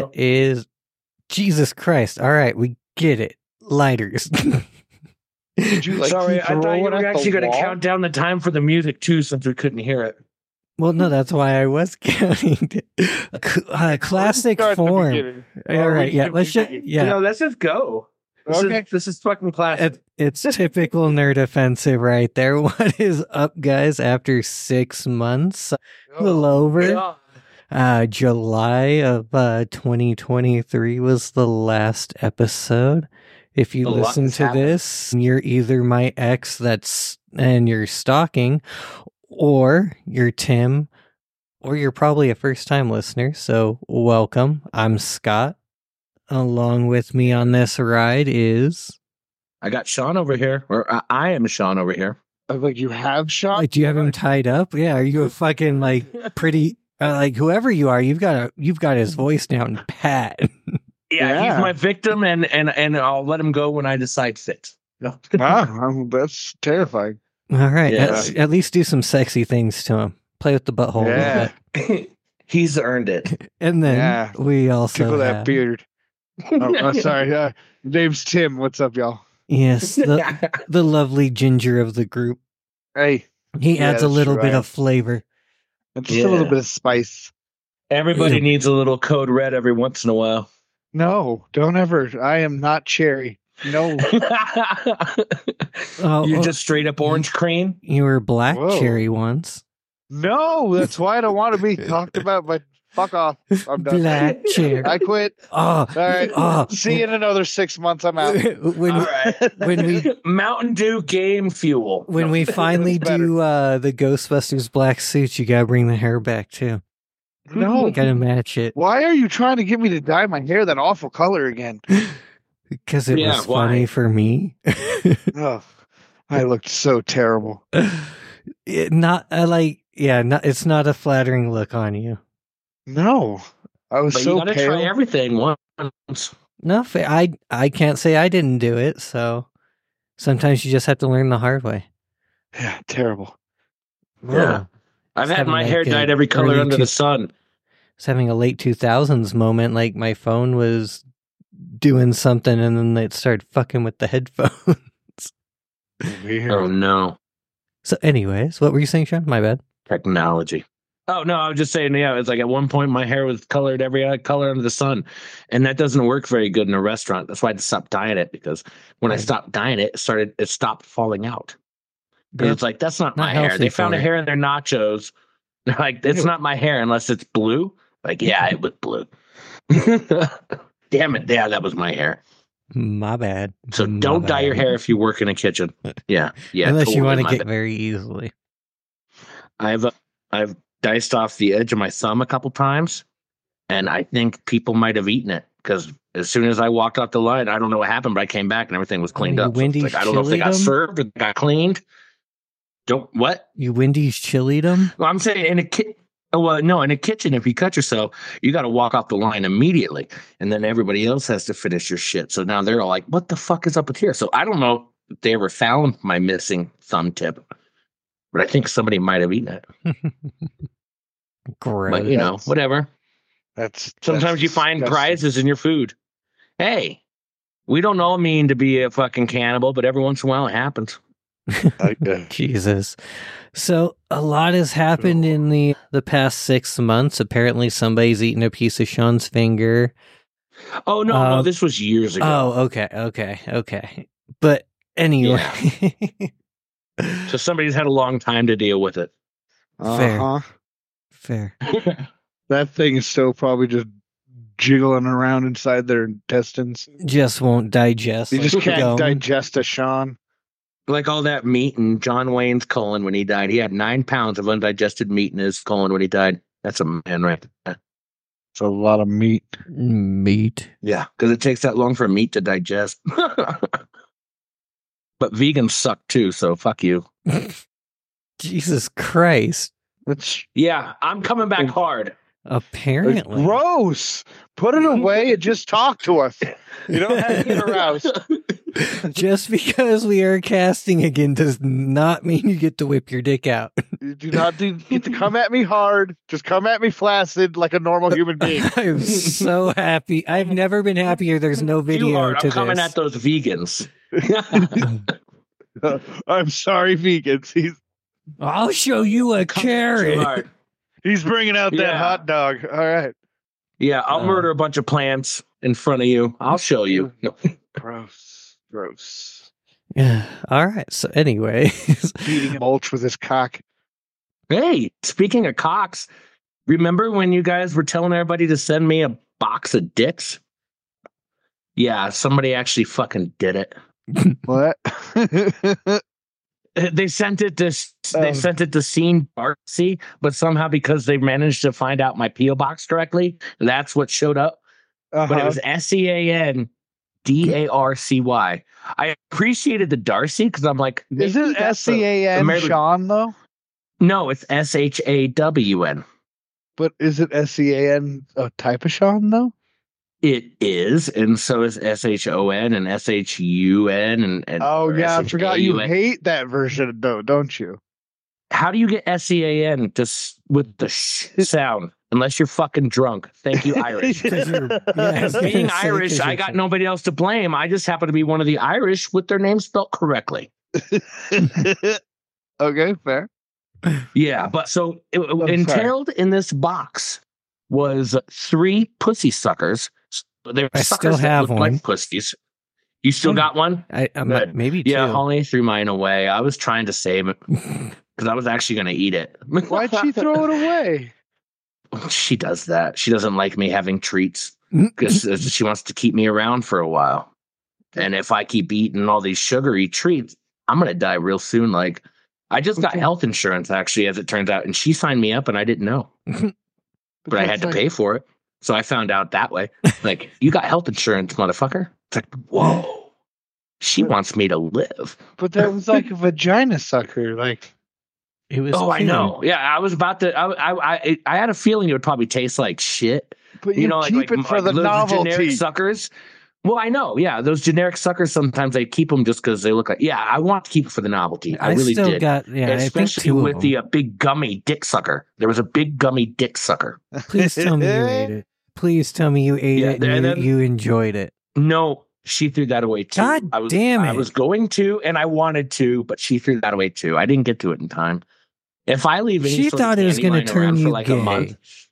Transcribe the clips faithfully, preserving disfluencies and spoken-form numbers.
What is... Jesus Christ. All right, we get it. Lighters. Did you like Sorry, I thought you were actually going to wall? count down the time for the music, too, since we couldn't hear it. Well, no, that's why I was counting. uh, classic Start at the form. beginning. All right, yeah, let's just... Yeah. No, let's just go. This, Okay. is, this is fucking classic. It, it's typical nerd offensive right there. What is up, guys? After six months, a little over, God. uh, July of uh, twenty twenty-three was the last episode. If you A lot listen has to happened. this, you're either my ex that's and you're stalking, or you're Tim, or you're probably a first-time listener. So welcome. I'm Scott. Along with me on this ride is... I got Sean over here, or I, I am Sean over here. I was like, you have shot? Like, do you have him tied up? Yeah. Are you a fucking like pretty uh, like whoever you are? You've got a you've got his voice down pat. Yeah, Yeah. he's my victim, and and and I'll let him go when I decide fit. No. Wow, that's terrifying. All right. Yeah. At, at least do some sexy things to him. Play with the butthole Yeah. a little bit, He's earned it. and then Yeah. we also Tickle that have- beard. Oh, oh, sorry. Uh, name's Tim. What's up, y'all? Yes, the the lovely ginger of the group. Hey, He Yeah, adds a that's little bit right. of flavor. and just a little Yeah. bit of spice. Everybody Ew. needs a little code red every once in a while. No, don't ever. I am not cherry. No. Oh, You're oh, just straight up orange cream. you were black Whoa. cherry once. No, that's why I don't want to be talked about, but fuck off. I'm done. Black cherry. I quit. Oh, All right. oh. See you in another six months. I'm out. when All right. when we Mountain Dew game fuel. when we finally That's better. do uh the Ghostbusters black suits, you gotta bring the hair back too. No. Gotta match it Why are you trying to get me to dye my hair that awful color again? because it Yeah, was why? funny for me. Oh, I looked so terrible. It not uh, like yeah, not, it's not a flattering look on you. No, I was But so you gotta pale. try everything once. No, fa- I I can't say I didn't do it. So sometimes you just have to learn the hard way. Yeah, terrible. Yeah. I've It's had having my like hair a dyed every color early under two- the sun. I was having a late two thousands moment. Like my phone was doing something, and then it started fucking with the headphones. Weird. Oh no. So, anyways, what were you saying, Sean? My bad. Technology. Oh no, I was just saying, yeah, it's like at one point my hair was colored every other color under the sun. And that doesn't work very good in a restaurant. That's why I had to stop dyeing it, because when I Right. stopped dyeing it, it started it stopped falling out. And Yeah. it's like, that's not, Not my hair. healthy They found for a it. hair in their nachos. They're like, it's Ew. not my hair unless it's blue. Like, yeah, it was blue. Damn it. Yeah, that was my hair. My bad. So My don't dye your bad. hair if you work in a kitchen. Yeah. Yeah. Unless you totally want to my get bad. very easily. I've uh, I've diced off the edge of my thumb a couple times, and I think people might have eaten it, because as soon as I walked off the line, I don't know what happened, but I came back and everything was cleaned You up. So it's Wendy's like, I don't know if they got chilied 'em? served or they got cleaned. Don't what? You Wendy's chilied them? Well, I'm saying in a ki- oh, well, no, in a kitchen, if you cut yourself, you got to walk off the line immediately, and then everybody else has to finish your shit. So now they're all like, "What the fuck is up with here?" So I don't know if they ever found my missing thumb tip, but I think somebody might have eaten it. Gross. But you know, That's- whatever. That's Sometimes that's you find disgusting. prizes in your food. Hey, we don't all mean to be a fucking cannibal, but every once in a while it happens. I- uh, Jesus. So a lot has happened in the the past six months. Apparently, somebody's eaten a piece of Sean's finger. Oh no, Uh, no, this was years ago. Oh, okay, okay, okay. But anyway, So somebody's had a long time to deal with it. Fair. uh-huh. fair. That thing is still probably just jiggling around inside their intestines. Just won't digest. You just like can't gum. digest a Sean. Like all that meat in John Wayne's colon when he died. He had nine pounds of undigested meat in his colon when he died. That's a man right there. It's a lot of meat. Meat. Yeah, because it takes that long for meat to digest. But vegans suck too, so fuck you. Jesus Christ. That's Yeah, I'm coming back hard. Apparently. gross. Put it away and just talk to us. You don't have to get aroused. Just because we are casting again does not mean you get to whip your dick out. You do not do, get to come at me hard. Just come at me flaccid like a normal human being. I'm so happy. I've never been happier. There's no Too video hard. to I'm coming this. at those vegans. I'm sorry, vegans. He's I'll show you a Coming too carrot. hard. he's bringing out that Yeah. hot dog. All right. Yeah, I'll Uh, murder a bunch of plants in front of you. I'll show you. No. Gross. Gross. Yeah. All right. So anyway, Eating mulch with his cock. Hey, speaking of cocks, remember when you guys were telling everybody to send me a box of dicks? Yeah, somebody actually fucking did it. What? They sent it to they Um. sent it to Scene Darcy, but somehow because they managed to find out my P O box correctly, that's what showed up. Uh-huh. But it was S E A N D A R C Y. I appreciated the Darcy because I'm like, Is maybe it that's S C A N American- Sean though? no, it's S H A W N. But is it S C A N a type of Sean though? It is, and so is S H O N and S H U N and, and Oh or yeah, I forgot you S H A U N. hate that version though, don't you? How do you get S E A N just with the sh sound? Unless you're fucking drunk. Thank you, Irish. 'Cause you're- yeah, I was Being gonna say, Irish, 'cause I you're got drunk. nobody else to blame. I just happen to be one of the Irish with their name spelled correctly. Okay, fair. Yeah, but so it, it- sorry. entailed in this box was three pussy suckers. They were I suckers still that have looked one. like pussies. You still Hmm. got one? I, I'm Good. maybe two. Yeah, Holly threw mine away. I was trying to save it because I was actually going to eat it. Why'd she throw it away? She does that. She doesn't like me having treats Mm. because she wants to keep me around for a while. And if I keep eating all these sugary treats, I'm going to die real soon. Like, I just got Okay. health insurance, actually, as it turns out. And she signed me up and I didn't know, but I had that's to like- pay for it. So I found out that way. Like, you got health insurance, motherfucker. It's like, whoa. She wants me to live. But that was like a vagina sucker. Like, It was. Oh, I two. know. Yeah, I was about to. I, I, I, I had a feeling it would probably taste like shit. but You you, know, like, keep like, it for like the those novelty. generic suckers. Well, I know. Yeah, those generic suckers. Sometimes they keep them just because they look like. Yeah, I want to keep it for the novelty. I, I really still did. got. Yeah, I think Especially two with of the them. uh, big gummy dick sucker. There was a big gummy dick sucker. Please tell me you ate it. Please tell me you ate Yeah, it and and you, then- you enjoyed it. No, she threw that away too. God I was, damn I it. was going to, and I wanted to, but she threw that away too. I didn't get to it in time. If I leave any She sort of thought it was candy gonna lying turn around for you like a gay. month.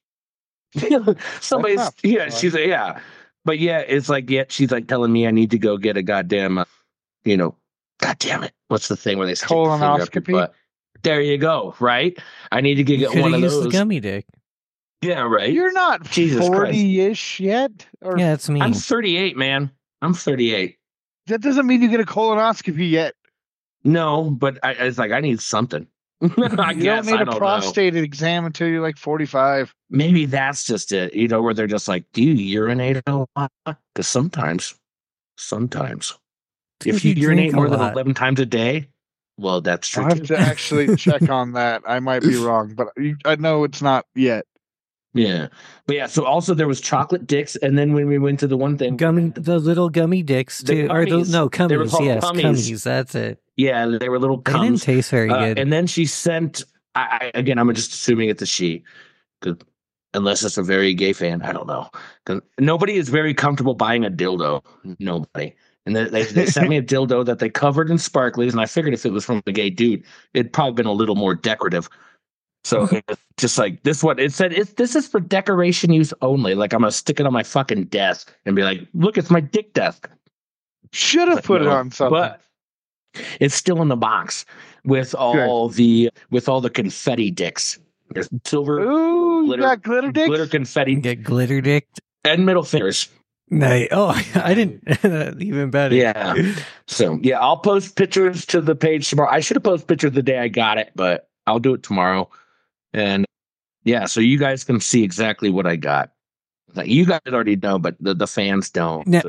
Somebody's not yeah, fun. she's like, yeah, but yeah, it's like yeah, she's like telling me I need to go get a goddamn, uh, you know, god damn it, what's the thing where they stick the finger up your Colonoscopy? butt? There you go, right? I need to get, You get could one have of used the those. gummy dick. Yeah, right. You're not Jesus Christ. forty-ish yet, or Yeah, it's me. I'm thirty-eight, man. I'm thirty-eight. that doesn't mean you get a colonoscopy yet. No, but I, it's like I need something. I You guess don't need I a don't know. prostate exam until you're like forty-five. Maybe that's just it, you know, where they're just like, do you urinate a lot? Because sometimes, sometimes, if you, Dude, you urinate drink a more than lot. eleven times a day, well, that's true. I'll have too. to actually check on that. I might be wrong, but you- I know it's not yet. Yeah, but yeah. So also there was chocolate dicks, and then when we went to the one thing, Gummy, the little gummy dicks The too, or the gummies. no They were cummies. called Yes, cummies. cummies. That's it. yeah, they were little They didn't cums. taste very Uh, good. and then she sent. I, I again, I'm just assuming it's a she, 'cause unless it's a very gay fan, I don't know. 'Cause nobody is very comfortable buying a dildo. Nobody. And they, they, they sent me a dildo that they covered in sparklies, and I figured if it was from a gay dude, it'd probably been a little more decorative. So it's just like this one, it said it's this is for decoration use only. Like I'm gonna stick it on my fucking desk and be like, look, it's my dick desk. Should have But put it no, on something. But it's still in the box with all the with all the confetti dicks. There's silver Ooh, glitter- you got glitter dicks? glitter confetti Get glitter dicked. and middle fingers. Nice. Oh, I didn't. Even better. Yeah. So yeah, I'll post pictures to the page tomorrow. I should have posted pictures the day I got it, but I'll do it tomorrow. And yeah, so you guys can see exactly what I got. Like, you guys already know, but the, the fans don't. Now, So.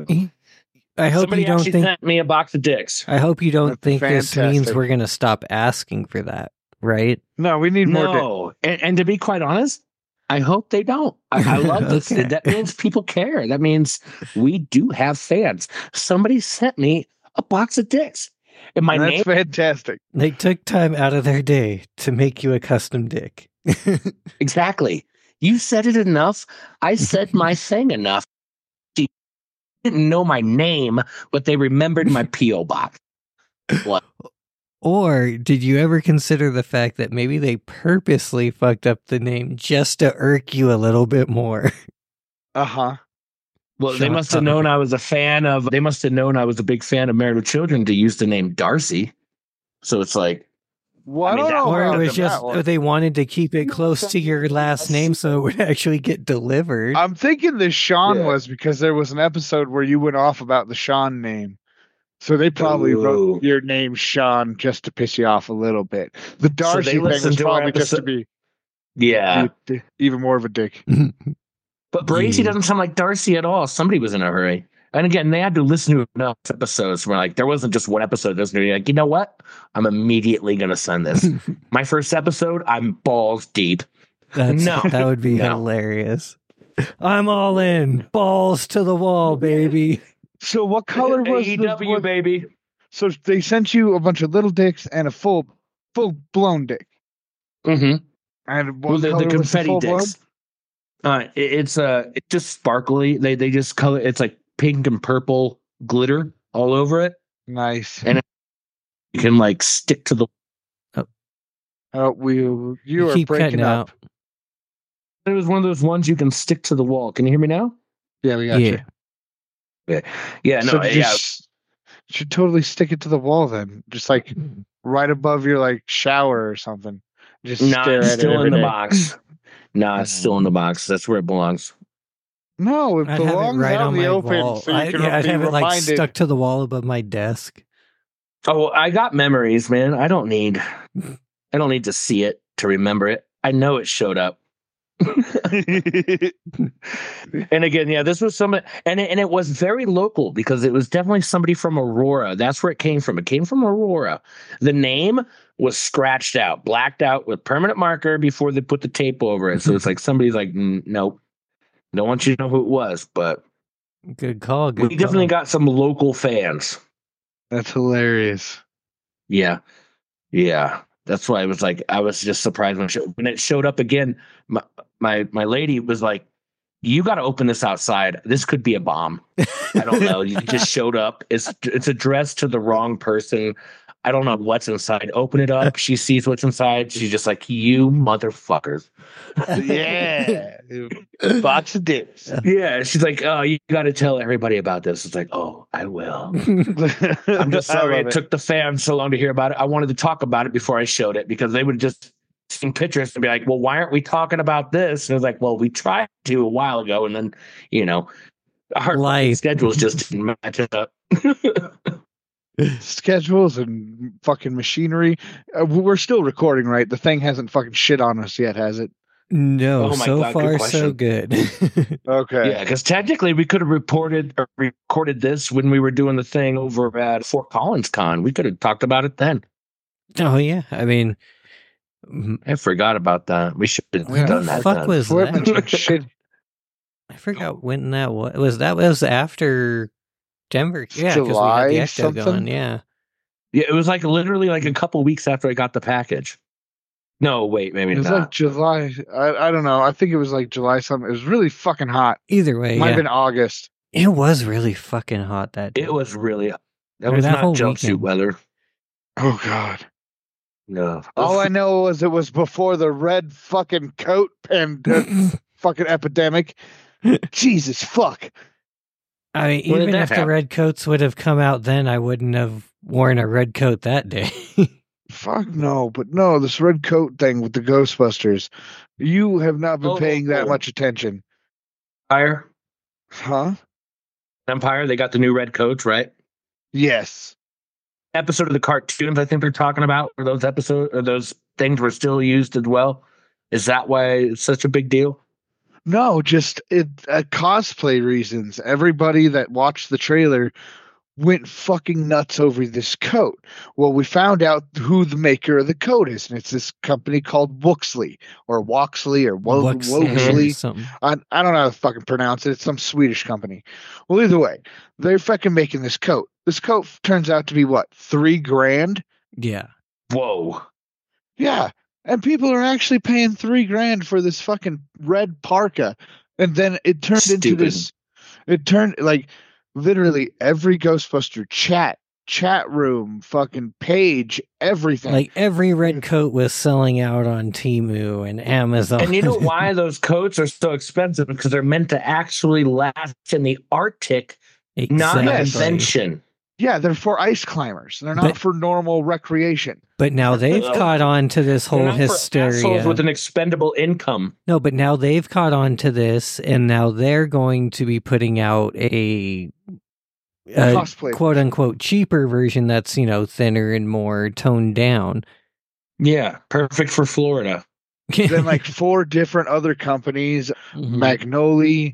I hope Somebody you don't actually think. sent me a box of dicks. I hope you don't That's think this means fantastic. we're gonna stop asking for that, right? No, we need more dicks. No, and, and to be quite honest, I hope they don't. I, I love this. Okay. That means people care. That means we do have fans. Somebody sent me a box of dicks. And my That's name, fantastic. They took time out of their day to make you a custom dick. exactly. You said it enough. I said my thing enough. She didn't know my name, but they remembered my P O box. What? Or did you ever consider the fact that maybe they purposely fucked up the name just to irk you a little bit more? Uh huh. Well, they Shut must have up. known I was a fan of. They must have known I was a big fan of Married with Children to use the name Darcy. So it's like, Well, I, I mean, don't that- know Or it about was that just one. they wanted to keep it close to your last name so it would actually get delivered. I'm thinking the Sean Yeah. was because there was an episode where you went off about the Sean name. So they probably Ooh. wrote your name Sean just to piss you off a little bit. The Darcy thing was listened to our probably just to episode- be, yeah. be even more of a dick. But Brazy Yeah. doesn't sound like Darcy at all. Somebody was in a hurry. And again, they had to listen to enough episodes where like there wasn't just one episode that's gonna be like, you know what? I'm immediately gonna send this. My first episode, I'm balls deep. That's, No. that would be No. hilarious. I'm all in. Balls to the wall, baby. So what color was A E the W, what- baby? So they sent you a bunch of little dicks and a full full blown dick. Mm-hmm. And what Well, the, the color was confetti full blown? dicks. Uh, it- it's uh, it's just sparkly. They they just color. It's like pink and purple glitter all over it. Nice. And- You can like stick to the. Oh, we you You are keep breaking cutting up. out. It was one of those ones you can stick to the wall. Can you hear me now? Yeah, we got Yeah. you. Yeah, no, so did you yeah. s- should totally stick it to the wall then, just like right above your like shower or something. Just Nah, stare it's at it still every in the day. box. Nah, it's still in the box. That's where it belongs. No, it I'd have it belongs right out on in the my open, wall. so you I, can yeah, I'd be have it like reminded. stuck to the wall above my desk. Oh, I got memories, man. I don't need. I don't need to see it to remember it. I know it showed up. And again, yeah, this was some, and it, and it was very local because it was definitely somebody from Aurora. That's where it came from. It came from Aurora. The name was scratched out, blacked out with permanent marker before they put the tape over it. So it's like somebody's like, "Mm, nope, don't want you to know who it was." But Good call. Good we definitely call. got some local fans. That's hilarious. Yeah, yeah. That's why I was like, I was just surprised when it showed, when it showed up again. My my my lady was like, "You got to open this outside. This could be a bomb." I don't know. You just showed up. It's it's addressed to the wrong person. I don't know what's inside. Open it up. She sees what's inside. She's just like, "You motherfuckers." Yeah, box of dicks. Yeah. She's like, "Oh, you got to tell everybody about this." It's like, "Oh, I will." I'm just I sorry love it took the fans so long to hear about it. I wanted to talk about it before I showed it because they would have just seen pictures and be like, "Well, why aren't we talking about this?" And it was like, "Well, we tried to a while ago, and then you know, our Life. schedules just didn't match up." schedules and fucking machinery. Uh, we're still recording, right? The thing hasn't fucking shit on us yet, has it? No, Oh my so God, good far so question. good. Okay. Yeah, because technically we could have reported or recorded this when we were doing the thing over at Fort Collins Con. We could have talked about it then. Oh yeah, I mean, m- I forgot about that. We should have When done the that. fuck then. was Flip that? and shit. I forgot when that was. Was that was after Denver? Yeah, because we had July the Ecto something? going. Yeah, Yeah, it was like literally like a couple weeks after I got the package. No, wait, maybe It was not. like July. I, I don't know. I think it was like July something. It was really fucking hot. either way, Might yeah, have been August. it was really fucking hot that day. It was really that Or was that not whole jumpsuit weekend. weather. Oh God. No. All I know was it was before the red fucking coat and uh, fucking epidemic. Jesus fuck. I mean, When did even that if the happen? red coats would have come out then, I wouldn't have worn a red coat that day. Fuck no, but no, this red coat thing with the Ghostbusters. You have not been Oh, paying that oh. much attention. Empire, Huh? Empire, they got the new red coats, right? Yes. Episode of the cartoons I think they're talking about, or those episodes or those things were still used as well. Is that why it's such a big deal? No, just it uh, cosplay reasons. Everybody that watched the trailer went fucking nuts over this coat. Well, we found out who the maker of the coat is, and it's this company called Wuxley or Woxley or Wo- Wuxley Woxley. or something. I, I don't know how to fucking pronounce it. It's some Swedish company. Well, either way, they're fucking making this coat. This coat turns out to be what, three grand? Yeah. Whoa. Yeah. And people are actually paying three grand for this fucking red parka. And then it turned into Stupid. this, it turned like literally every Ghostbuster chat, chat room, fucking page, everything. Like every red coat was selling out on Temu and Amazon. And you know why those coats are so expensive? Because they're meant to actually last in the Arctic, not Exactly. convention. Yeah, they're for ice climbers. They're not But- for normal recreation. But now they've Ugh. caught on to this They're whole not for hysteria. assholes with an expendable income. No, but now they've caught on to this, and now they're going to be putting out a, a Cosplay. quote unquote cheaper version that's, you know, thinner and more toned down. Yeah, perfect for Florida. Then like four different other companies, Mhm. Magnoli,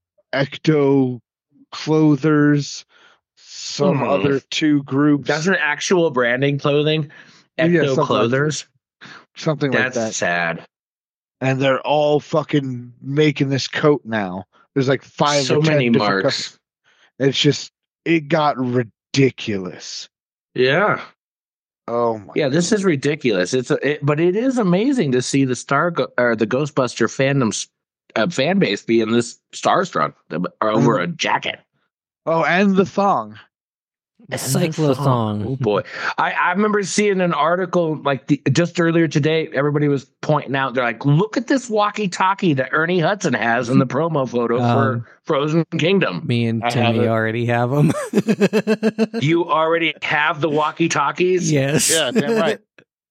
Ecto Clothers, some Mhm. other two groups, That's an actual branding clothing. Yeah, Ecto something like Clothers. something like That's that. sad. And they're all fucking making this coat now. There's like five So or ten many different marks. companies. It's just, it got ridiculous. Yeah. Oh my. Yeah, this is ridiculous. It's a, it, but it is amazing to see the star go, or the Ghostbuster fandom's uh, fan base being this starstruck over Mm-hmm. a jacket. Oh, and the thong. The cyclothon. Oh boy, I, I remember seeing an article like the, just earlier today. Everybody was pointing out, they're like, "Look at this walkie-talkie that Ernie Hudson has in the promo photo Um, for Frozen Kingdom." Me and I have Timmy it. already have them. You already have the walkie-talkies. Yes. Yeah, damn right.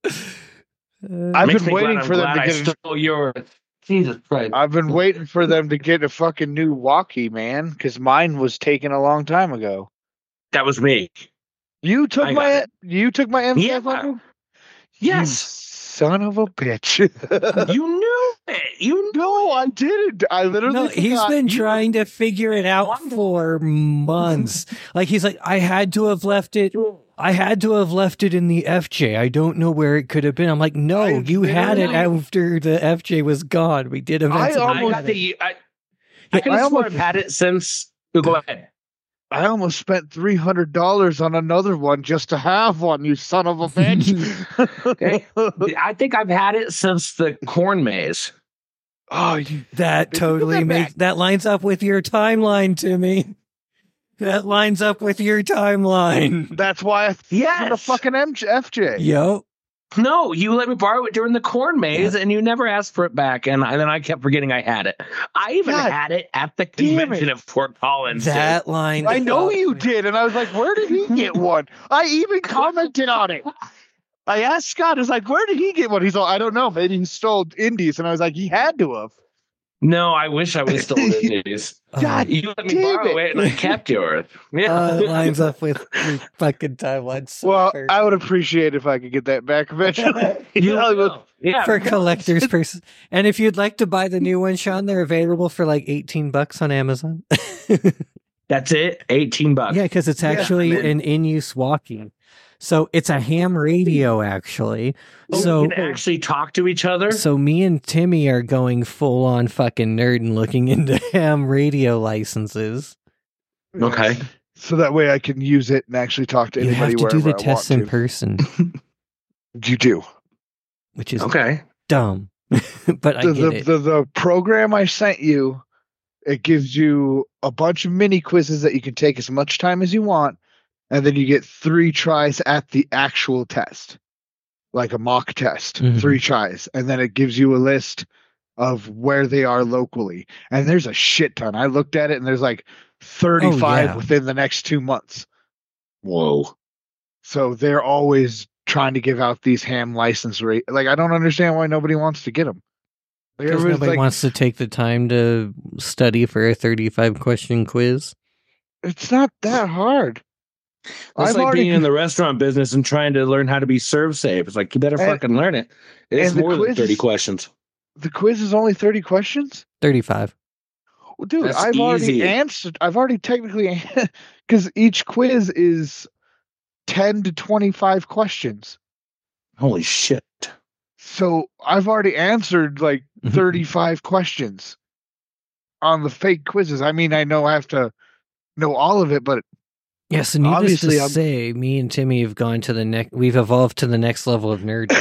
Uh, I've Makes been me waiting glad I'm for them glad to I get. A, stole yours. Jesus Christ. I've been waiting for them to get a fucking new walkie, man, because mine was taken a long time ago. That was me. You took I got my it. you took my M Yeah. five hundred? You Yes, son of a bitch. you knew it. You knew. No, I didn't. I literally No, he's forgot. been You- trying to figure it out Wonder- for months. Like he's like, I had to have left it. I had to have left it in the F J. I don't know where it could have been. I'm like, no, I you had it literally- after the F J was gone. We did I eventually. I almost- got the. I, I could I have sworn almost- I've had it since. oh, Go ahead. I almost spent three hundred dollars on another one just to have one, you son of a bitch. Okay. I think I've had it since the corn maze. Oh, you That Put totally that makes back. that lines up with your timeline, Timmy. That lines up with your timeline. that's why I threw the Yes. fucking M- F J. Yo, No, you let me borrow it during the corn maze, and you never asked for it back. And, I, then I kept forgetting I had it. I even God had it at the damn convention it. of Fort Collins. dude. that line. I know you did, and I was like, "Where did he get one?" I even commented on it. I asked Scott, "I was like, where did he get one?" He's like, "I don't know. Maybe he stole Indies," and I was like, "He had to have." No, I wish I was still in these. God You let me damn borrow it. it, and I kept yours. Yeah. Uh, it lines up with your fucking timeline. So Well, perfect. I would appreciate if I could get that back eventually. You know, will. Yeah. for collectors person. And if you'd like to buy the new one, Sean, they're available for like eighteen bucks on Amazon. That's it. eighteen bucks. Yeah, because it's actually man. an in-use walkie. So it's a ham radio, actually. Oh, So we can actually talk to each other. so me and Timmy are going full on fucking nerd and looking into ham radio licenses. Okay. So that way I can use it and actually talk to You anybody have to do wherever the I tests want in to. person, You do. which is Okay. dumb. But I The, get the, it. the the program I sent you, it gives you a bunch of mini quizzes that you can take as much time as you want, and then you get three tries at the actual test, like a mock test, Mhm. three tries, and then it gives you a list of where they are locally. And there's a shit ton. I looked at it, and there's like thirty-five yeah. within the next two months. Whoa. So they're always trying to give out these ham license rate. Like, I don't understand why nobody wants to get them. Like, Because everybody's nobody like, wants to take the time to study for a thirty-five question quiz. it's not that hard. It's I've like already being in the restaurant business and trying to learn how to be serve safe. It's like you better And- fucking learn it. It's and the more than quiz thirty is- questions. The quiz is only thirty questions? thirty-five. Well, dude, That's I've already easy. answered. I've already technically, because each quiz is ten to twenty-five questions. Holy shit. So I've already answered like thirty-five questions on the fake quizzes. I mean, I know I have to know all of it, but Yes, and needless obviously to I'm- say, me and Timmy have gone to the next. We've evolved to the next level of nerd.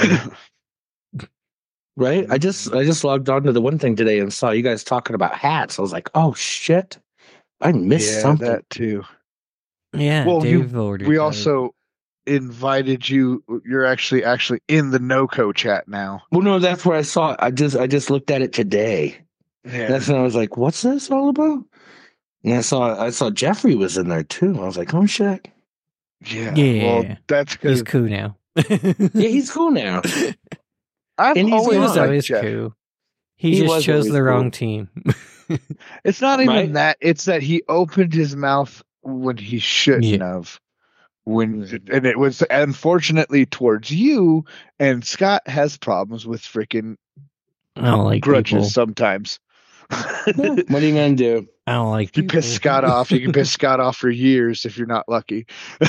Right? I just I just logged on to the one thing today and saw you guys talking about hats. I was like, oh shit. I missed yeah, something. that too. Yeah, Well, you- Dave ordered. We that. also invited you. You're actually actually in the NoCo chat now. Well, no, that's where I saw it. I just I just looked at it today. Yeah. That's when I was like, what's this all about? And I saw I saw Jeffrey was in there too. I was like, oh shit. Yeah. Yeah. Well, that's He's because cool now. Yeah, he's cool now. I've and he's always He young. was liked always Jeff. cool. He, He just was chose always the wrong cool. team. It's not even Right? that. It's that he opened his mouth when he shouldn't Yeah. have. When and it was unfortunately towards you. And Scott has problems with freaking I don't like grudges people. sometimes. Yeah, what are you gonna do? I don't like You people. piss Scott off. You can piss Scott off for years if you're not lucky.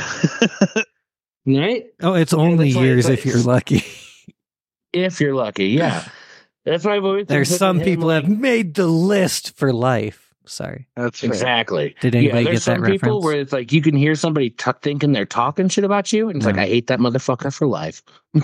Right? Oh, it's only that's why- years but if you're lucky. If you're lucky, yeah. That's why I've always been There's putting some him, people like- have made the list for life. Sorry. That's fair. Exactly. Did anybody yeah, there's get that some people reference? where it's like you can hear somebody t- thinking they're talking shit about you, and it's like No. I hate that motherfucker for life.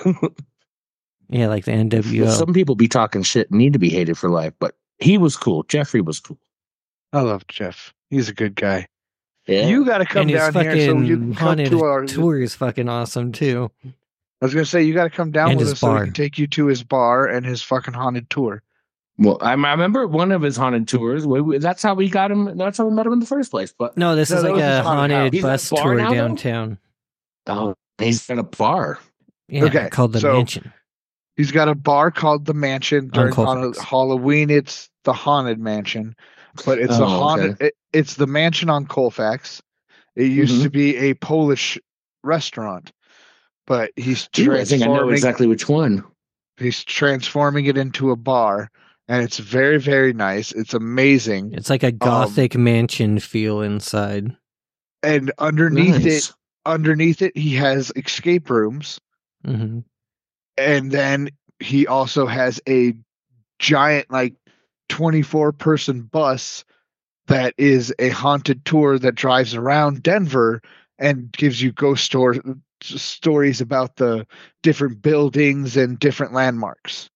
Yeah, like the N W O. Some people be talking shit and need to be hated for life, but he was cool. Jeffrey was cool. I love Jeff. He's a good guy. Yeah. You got to come and his down fucking here so you can come haunted to our. tour is fucking awesome too. I was gonna say you got to come down And with his us so we bar. can take you to his bar and his fucking haunted tour. Well, I, I remember one of his haunted tours. We, we- that's how we got him. That's how we met him in the first place. But No, this No, is that like was his a haunted house. haunted He's at a bus bar tour now, though? downtown. oh, he's at a bar. Yeah, Okay, called the so- Mansion. He's got a bar called the Mansion. During Colfax. Hall- Halloween, it's the Haunted Mansion, but it's Oh, a haunted. It, it's the Mansion on Colfax. It used Mhm. to be a Polish restaurant, but he's Ooh, I think I know transforming. exactly which one. He's transforming it into a bar, and it's very, very nice. It's amazing. It's like a Um, gothic mansion feel inside. And underneath Nice. it, underneath it, he has escape rooms, hmm and then he also has a giant, like twenty-four person bus that is a haunted tour that drives around Denver and gives you ghost story, stories about the different buildings and different landmarks.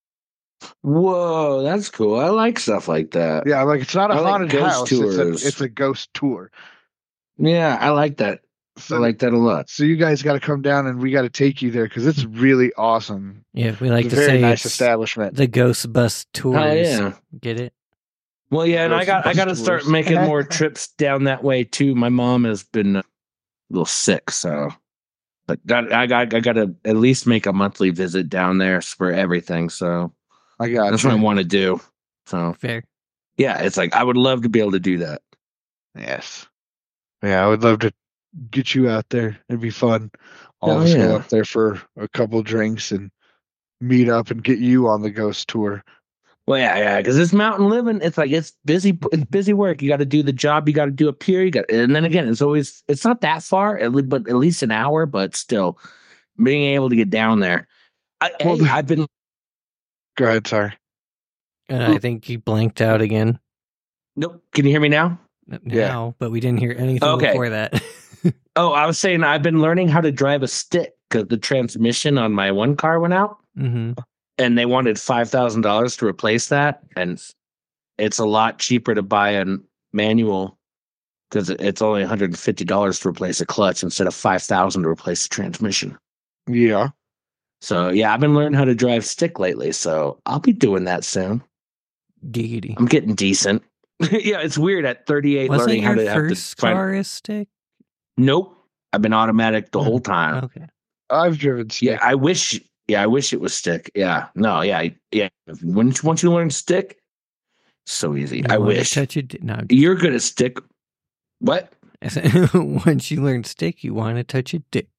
Whoa, that's cool. I like stuff like that. Yeah, like it's not a I like haunted ghost house; it's tours. a, it's a ghost tour. Yeah, I like that. So, I like that a lot. so you guys got to come down and we got to take you there because it's really awesome. Yeah, we like It's to a very say nice it's establishment. the Ghost Bus Tours. Oh yeah. Get it? Well, yeah, and I Ghost got I bus got to start tours. making more trips down that way too. My mom has been a little sick, so like that, I got I got to at least make a monthly visit down there for everything. So I got that's you. what I want to do. So Fair. yeah, it's like I would love to be able to do that. Yes. Yeah, I would love to get you out there. It'd be fun. All Oh, of us yeah. go up there for a couple drinks and meet up and get you on the ghost tour. Well, yeah, yeah, because it's mountain living. It's like it's busy. It's busy work. You got to do the job. You got to do up here. You got, and then again, it's always it's not that far, at least, but at least an hour. But still, being able to get down there. I, Well, hey, the- I've been Go ahead, sorry. And I think he blanked out again nope. Can you hear me now? now, Yeah. but we didn't hear anything Okay. before that. Oh, I was saying I've been learning how to drive a stick because the transmission on my one car went out, hmm and they wanted five thousand dollars to replace that, and it's a lot cheaper to buy a manual because it's only one hundred and fifty dollars to replace a clutch instead of five thousand to replace the transmission. Yeah. So yeah, I've been learning how to drive stick lately, so I'll be doing that soon. Giggity. I'm getting decent. Yeah, it's weird at thirty-eight Wasn't learning how your to have to first find- car a stick? Nope, I've been automatic the Oh, whole time. Okay. I've driven stick. Yeah, I wish. Yeah, I wish it was stick. Yeah, no, yeah, yeah. Once once you learn stick, so easy. You I wanna wish touch it. No, you're good at stick. What? once you learn stick, you want to touch a dick.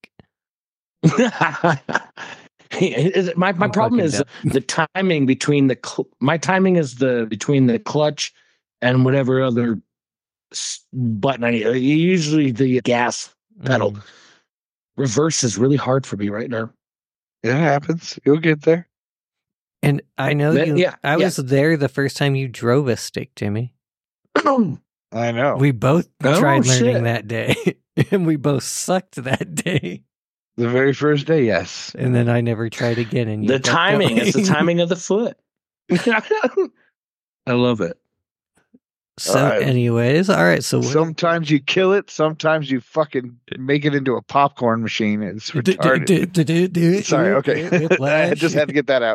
Is it- my my I'm problem fucking is dumb. the timing between the cl- my timing is the between the clutch and whatever other s- button I need. Usually the gas pedal. Mm. Reverse is really hard for me right now. It happens. You'll get there. And I know That- you. yeah, I yeah. was there the first time you drove a stick, Timmy. I know. We both Oh, tried learning shit. that day, and we both sucked that day. The very first day, yes. And then I never tried again. And you The kept timing. It's the going. timing of the foot. I love it. So, Alright. anyways, all right. So, what- Sometimes you kill it. Sometimes you fucking make it into a popcorn machine. It's Do- do- retarded. do- do- do- do- Sorry. Okay. I Whiplash. just had to get that out.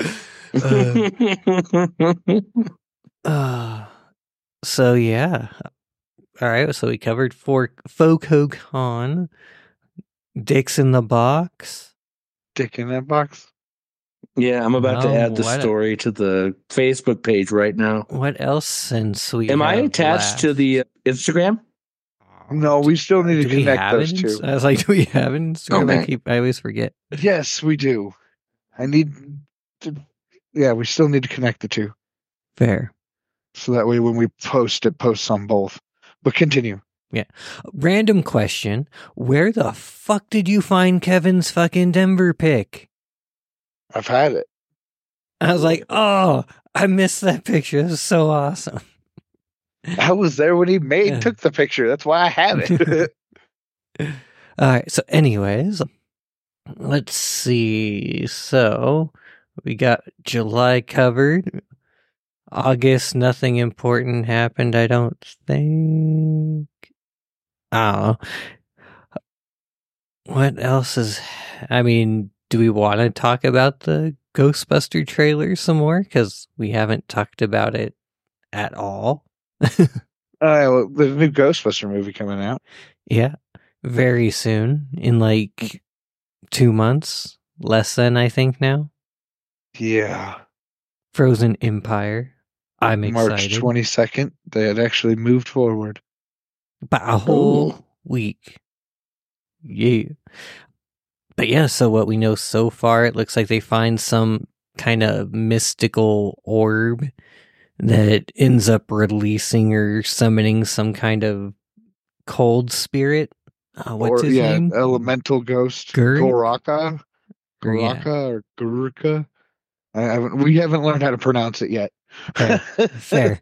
Uh, uh, so yeah. All right. So we covered for FocoCon, Dicks in the Box. Dick in that box. Yeah, I'm about to Oh, add the what a- story to the Facebook page right now. What else since we Am I have attached to last? the uh, Instagram? No, we still need Do to we connect have those an two. Inst- I was like, do we have an Instagram? I Okay. keep, I always forget. Yes, we do. I need to. Yeah, we still need to connect the two. Fair. So that way when we post, it posts on both. But continue. Random question. Where the fuck did you find Kevin's fucking Denver pic? I've had it. I was like, oh, I missed that picture. This is so awesome. I was there when he made Yeah. took the picture. That's why I have it. All right. So, anyways, let's see. So, we got July covered. August, nothing important happened, I don't think. I don't know. What else is. I mean, do we want to talk about the Ghostbuster trailer some more? Because we haven't talked about it at all. uh, well, the new Ghostbuster movie coming out. Yeah, very soon. In like two months. Less than, I think, now. Yeah. Frozen Empire. I'm March excited. twenty-second. They had actually moved forward. About a whole Ooh. week. Yeah. But yeah, so what we know so far, it looks like they find some kind of mystical orb that ends up releasing or summoning some kind of cold spirit. Uh, what's or, his yeah, name? elemental ghost. Gur- Goraka. Gur- yeah. Goraka or Gurka. I haven't, we haven't learned how to pronounce it yet. Fair. Fair.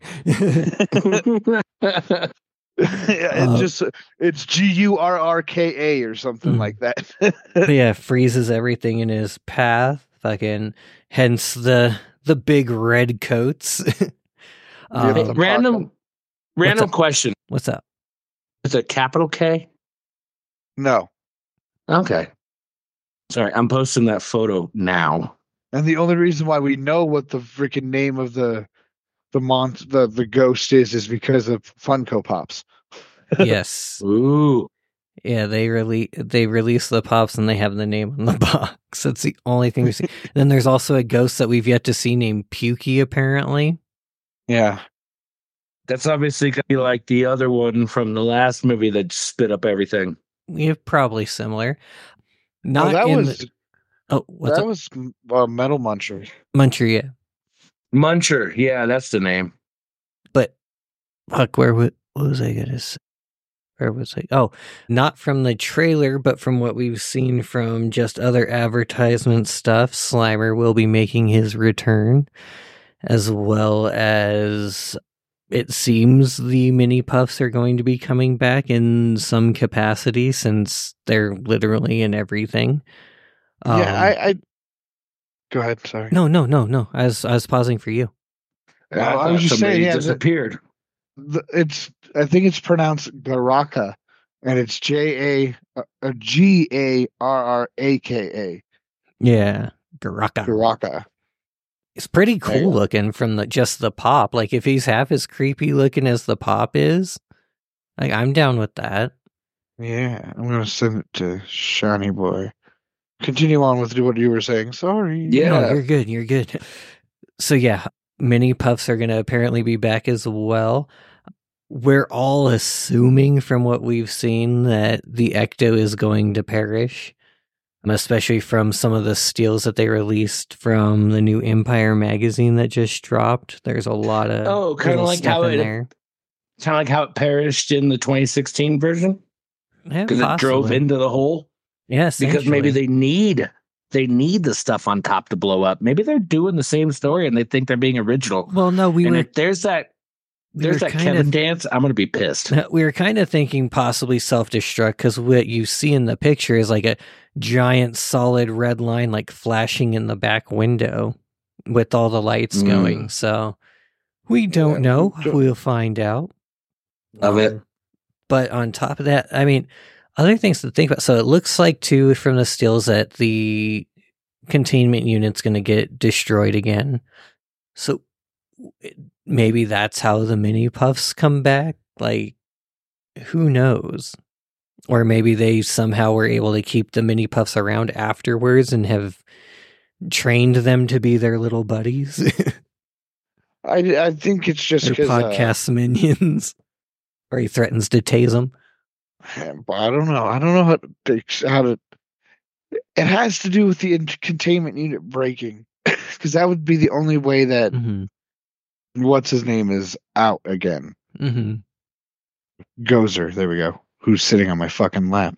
yeah, it's Uh, just it's G U R R K A or something Mm. like that. But yeah, freezes everything in his path. Fucking, hence the the big red coats. um, Yeah, the random, random up? question. what's up? Is it capital K? No. Okay. Sorry, I'm posting that photo now. And the only reason why we know what the freaking name of the the mon- the the ghost is is because of Funko Pops. Yes. Ooh. Yeah, they release they release the pops and they have the name on the box. That's the only thing we see. Then there's also a ghost that we've yet to see named Pukey, apparently. Yeah. That's obviously going to be like the other one from the last movie that spit up everything. Yeah, probably similar. Oh, Not that in was the, oh, what's that up? was uh, Metal Muncher. Muncher, yeah. Muncher. Yeah, that's the name. But fuck, where what, what was I gonna say? Where was I? Oh, not from the trailer, but from what we've seen from just other advertisement stuff. Slimer will be making his return, as well as it seems the mini puffs are going to be coming back in some capacity, since they're literally in everything. yeah, Um, I, I go ahead, sorry. no, no, no, no. I was I was pausing for you. No, I was thought just somebody saying, yeah, the- disappeared. The- it's I think it's pronounced Garaka, and it's J A uh, uh, G A R R A K A. Yeah, Garaka. Garaka. It's pretty There you cool go. looking from the just the pop. Like if he's half as creepy looking as the pop is, like I'm down with that. Yeah, I'm gonna send it to Shiny Boy. Continue on with what you were saying. Sorry. Yeah. No, you're good. You're good. So yeah, mini puffs are going to apparently be back as well. We're all assuming from what we've seen that the Ecto is going to perish, um, especially from some of the steals that they released from the new Empire magazine that just dropped. There's a lot of Oh, kinda little like stuff how in it- there. Kind of like how it perished in the twenty sixteen version Yeah, because it drove possibly. into the hole. Yeah, Because maybe essentially. they need they need the stuff on top to blow up. Maybe they're doing the same story and they think they're being original. Well, no, we and were if there's that we there's were that kind Kevin of dance, I'm gonna be pissed. we were kind of thinking possibly self-destruct because what you see in the picture is like a giant solid red line like flashing in the back window with all the lights Mm. going. So we don't Yeah, know. we don't- We'll find out. Love it. Um, But on top of that, I mean, other things to think about. So it looks like too from the stills that the containment unit's going to get destroyed again. So maybe that's how the mini puffs come back. Like, who knows? Or maybe they somehow were able to keep the mini puffs around afterwards and have trained them to be their little buddies, I, I think it's just their because uh, podcast minions. Or he threatens to tase them. but I don't know. I don't know how to how to. It has to do with the in- containment unit breaking, because that would be the only way that Mm-hmm. what's his name is out again. Mm-hmm. Gozer, there we go. Who's sitting on my fucking lap?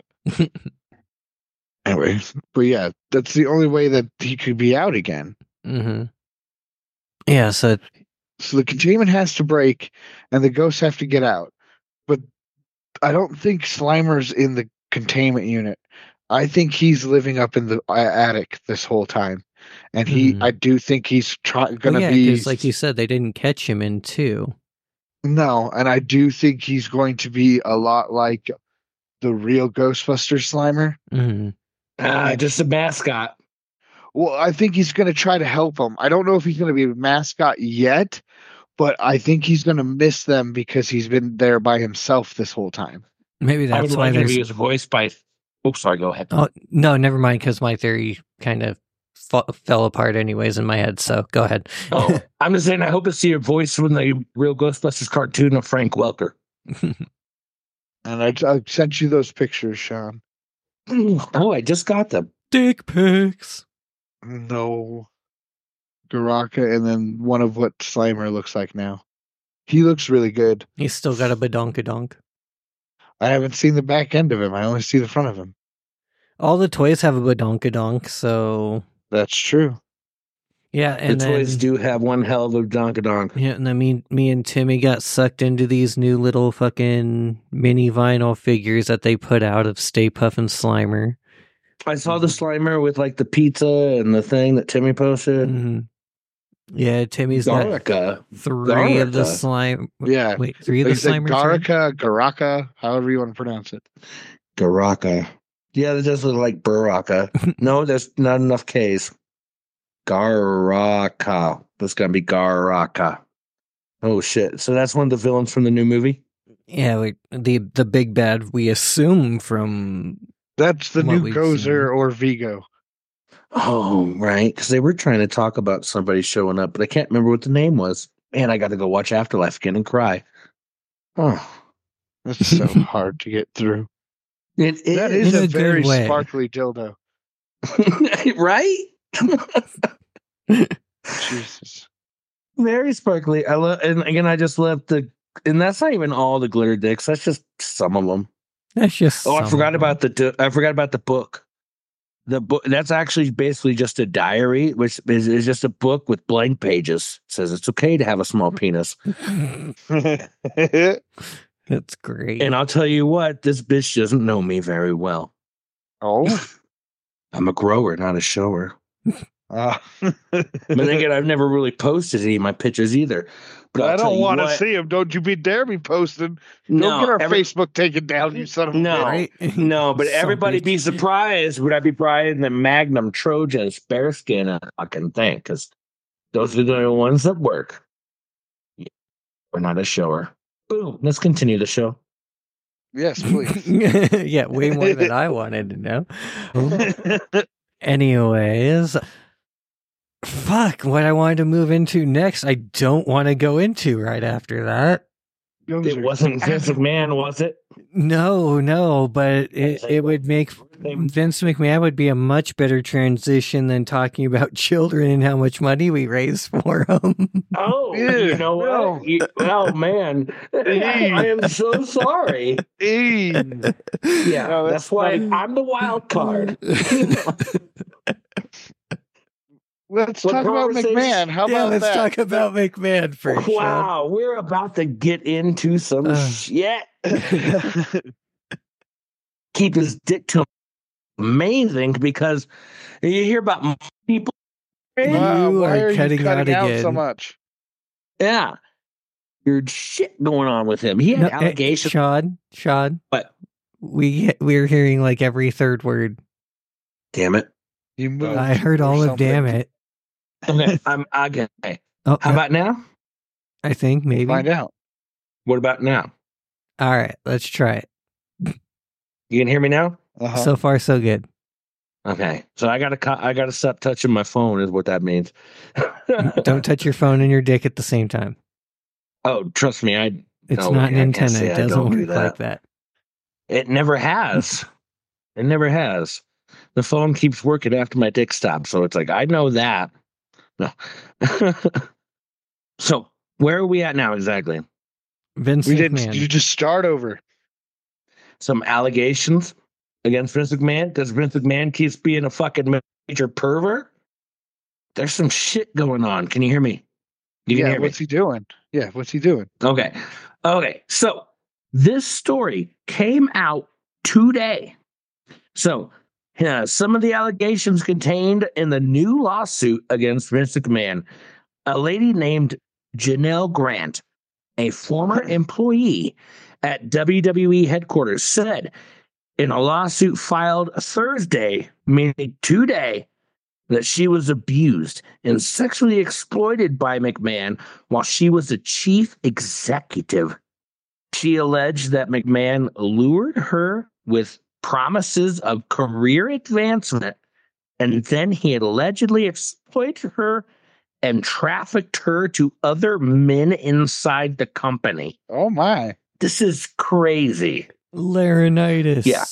Anyway, but yeah, that's the only way that he could be out again. Mm-hmm. Yeah, so So the containment has to break, and the ghosts have to get out. But I don't think Slimer's in the containment unit. I think he's living up in the a- attic this whole time, and he. Hmm. I do think he's try, well, gonna yeah, be 'cause like you said, they didn't catch him in two. no, and I do think he's going to be a lot like the real Ghostbuster Slimer. Mm-hmm. Ah, just a mascot. Well, I think he's going to try to help them. I don't know if he's going to be a mascot yet, but I think he's going to miss them because he's been there by himself this whole time. Maybe I would that's why like if there's. he was voiced by. Oh, sorry. Go ahead. Oh no, never mind. Because my theory kind of fa- fell apart, anyways, in my head. So go ahead. Oh, I'm just saying. I hope to see a voice from the real Ghostbusters cartoon of Frank Welker. And I, I sent you those pictures, Sean. Oh, I just got them. Dick pics. No. Garaka, and then one of what Slimer looks like now. He looks really good. He's still got a badonkadonk. I haven't seen the back end of him. I only see the front of him. All the toys have a badonkadonk, so That's true. yeah. And the then, toys do have one hell of a donkadonk. yeah, and then me, me and Timmy got sucked into these new little fucking mini vinyl figures that they put out of Stay Puft and Slimer. I saw the Slimer with like the pizza and the thing that Timmy posted. Mm-hmm. Yeah, Timmy's got Garaka. three of the Garaka. slime. Yeah. Wait, three of the Like you said, Slimers. right? Garaka, Garaka, however you want to pronounce it. Garaka. Yeah, that does look like Baraka. No, there's not enough K's. Garaka. That's gonna be Garaka. Oh shit! So that's one of the villains from the new movie. Yeah, like the the big bad we assume from. That's the What new we've Gozer seen. or Vigo. Oh, right. Because they were trying to talk about somebody showing up, but I can't remember what the name was. Man, I got to go watch Afterlife again and cry. Oh, That's so hard to get through. it, it That in is a a good very way. sparkly dildo. right? Jesus. Very sparkly. I love, and again, I just love the, and that's not even all the glitter dicks. That's just some of them. That's just. Oh, I some forgot of about the. I forgot about the book. The book that's actually basically just a diary, which is, is just a book with blank pages. It says it's okay to have a small penis. them. That's great. And I'll tell you what, this bitch doesn't know me very well. oh. I'm a grower, not a shower. Uh, But then again, I've never really posted any of my pictures either. But I'll I tell don't you want to what, see him. Don't you be dare be posting. no, Don't get our every- Facebook taken down, you son of a No. bitch. right? No, but Some everybody be bitch. surprised. Would I be buying the Magnum Trojan Bearskin a fucking thing? Because those are the only ones that work. Yeah, we're not a shower. Boom. Let's continue the show. Yes, please. Yeah, way more than I wanted to know. Anyways, fuck, what I wanted to move into next, I don't want to go into right after that. Gozer. It wasn't Vince McMahon, was it? No, no, but it, it would make Vince McMahon would be a much better transition than talking about children and how much money we raise for them. Oh, Yeah, you know no. what? You, oh man, I am so sorry. Hey. Yeah, No, that's that's why funny. I'm the wild card. Let's What talk about conversation- McMahon. How yeah, about let's that? talk about McMahon first. Sean. Wow, we're about to get into some Uh. shit. Keep his dick to him. Amazing, because you hear about people. Wow, You why are are you cutting cutting out out, so again. much? Yeah, weird shit going on with him. He had No, eh, allegations. Sean, Sean, What? we we're hearing like every third word. Damn it. You moved I heard or all of something. damn it. Okay, I'm okay. Oh, How about now? I think maybe. Find out. What about now? All right, let's try it. You can hear me now? Uh-huh. So far, so good. Okay, so I gotta cut- I gotta stop touching my phone, is what that means. Don't touch your phone and your dick at the same time. Oh, trust me, I. It's No, not I an can't antenna. say It I doesn't don't do work like that. It never has. It never has. The phone keeps working after my dick stops, so it's like I know that. No. So where are we at now exactly? Vince we didn't. McMahon. You just start over. Some allegations against Vince McMahon because Vince McMahon keeps being a fucking major pervert. There's some shit going on. Can you hear me? You can yeah. hear me. What's he doing? Yeah. What's he doing? Okay. Okay. So this story came out today. So uh, some of the allegations contained in the new lawsuit against Vince McMahon, a lady named Janelle Grant, a former employee at W W E headquarters, said in a lawsuit filed Thursday, meaning today, that she was abused and sexually exploited by McMahon while she was the chief executive. She alleged that McMahon lured her with promises of career advancement, and then he had allegedly exploited her and trafficked her to other men inside the company. Oh my! This is crazy. Laryngitis. Yeah.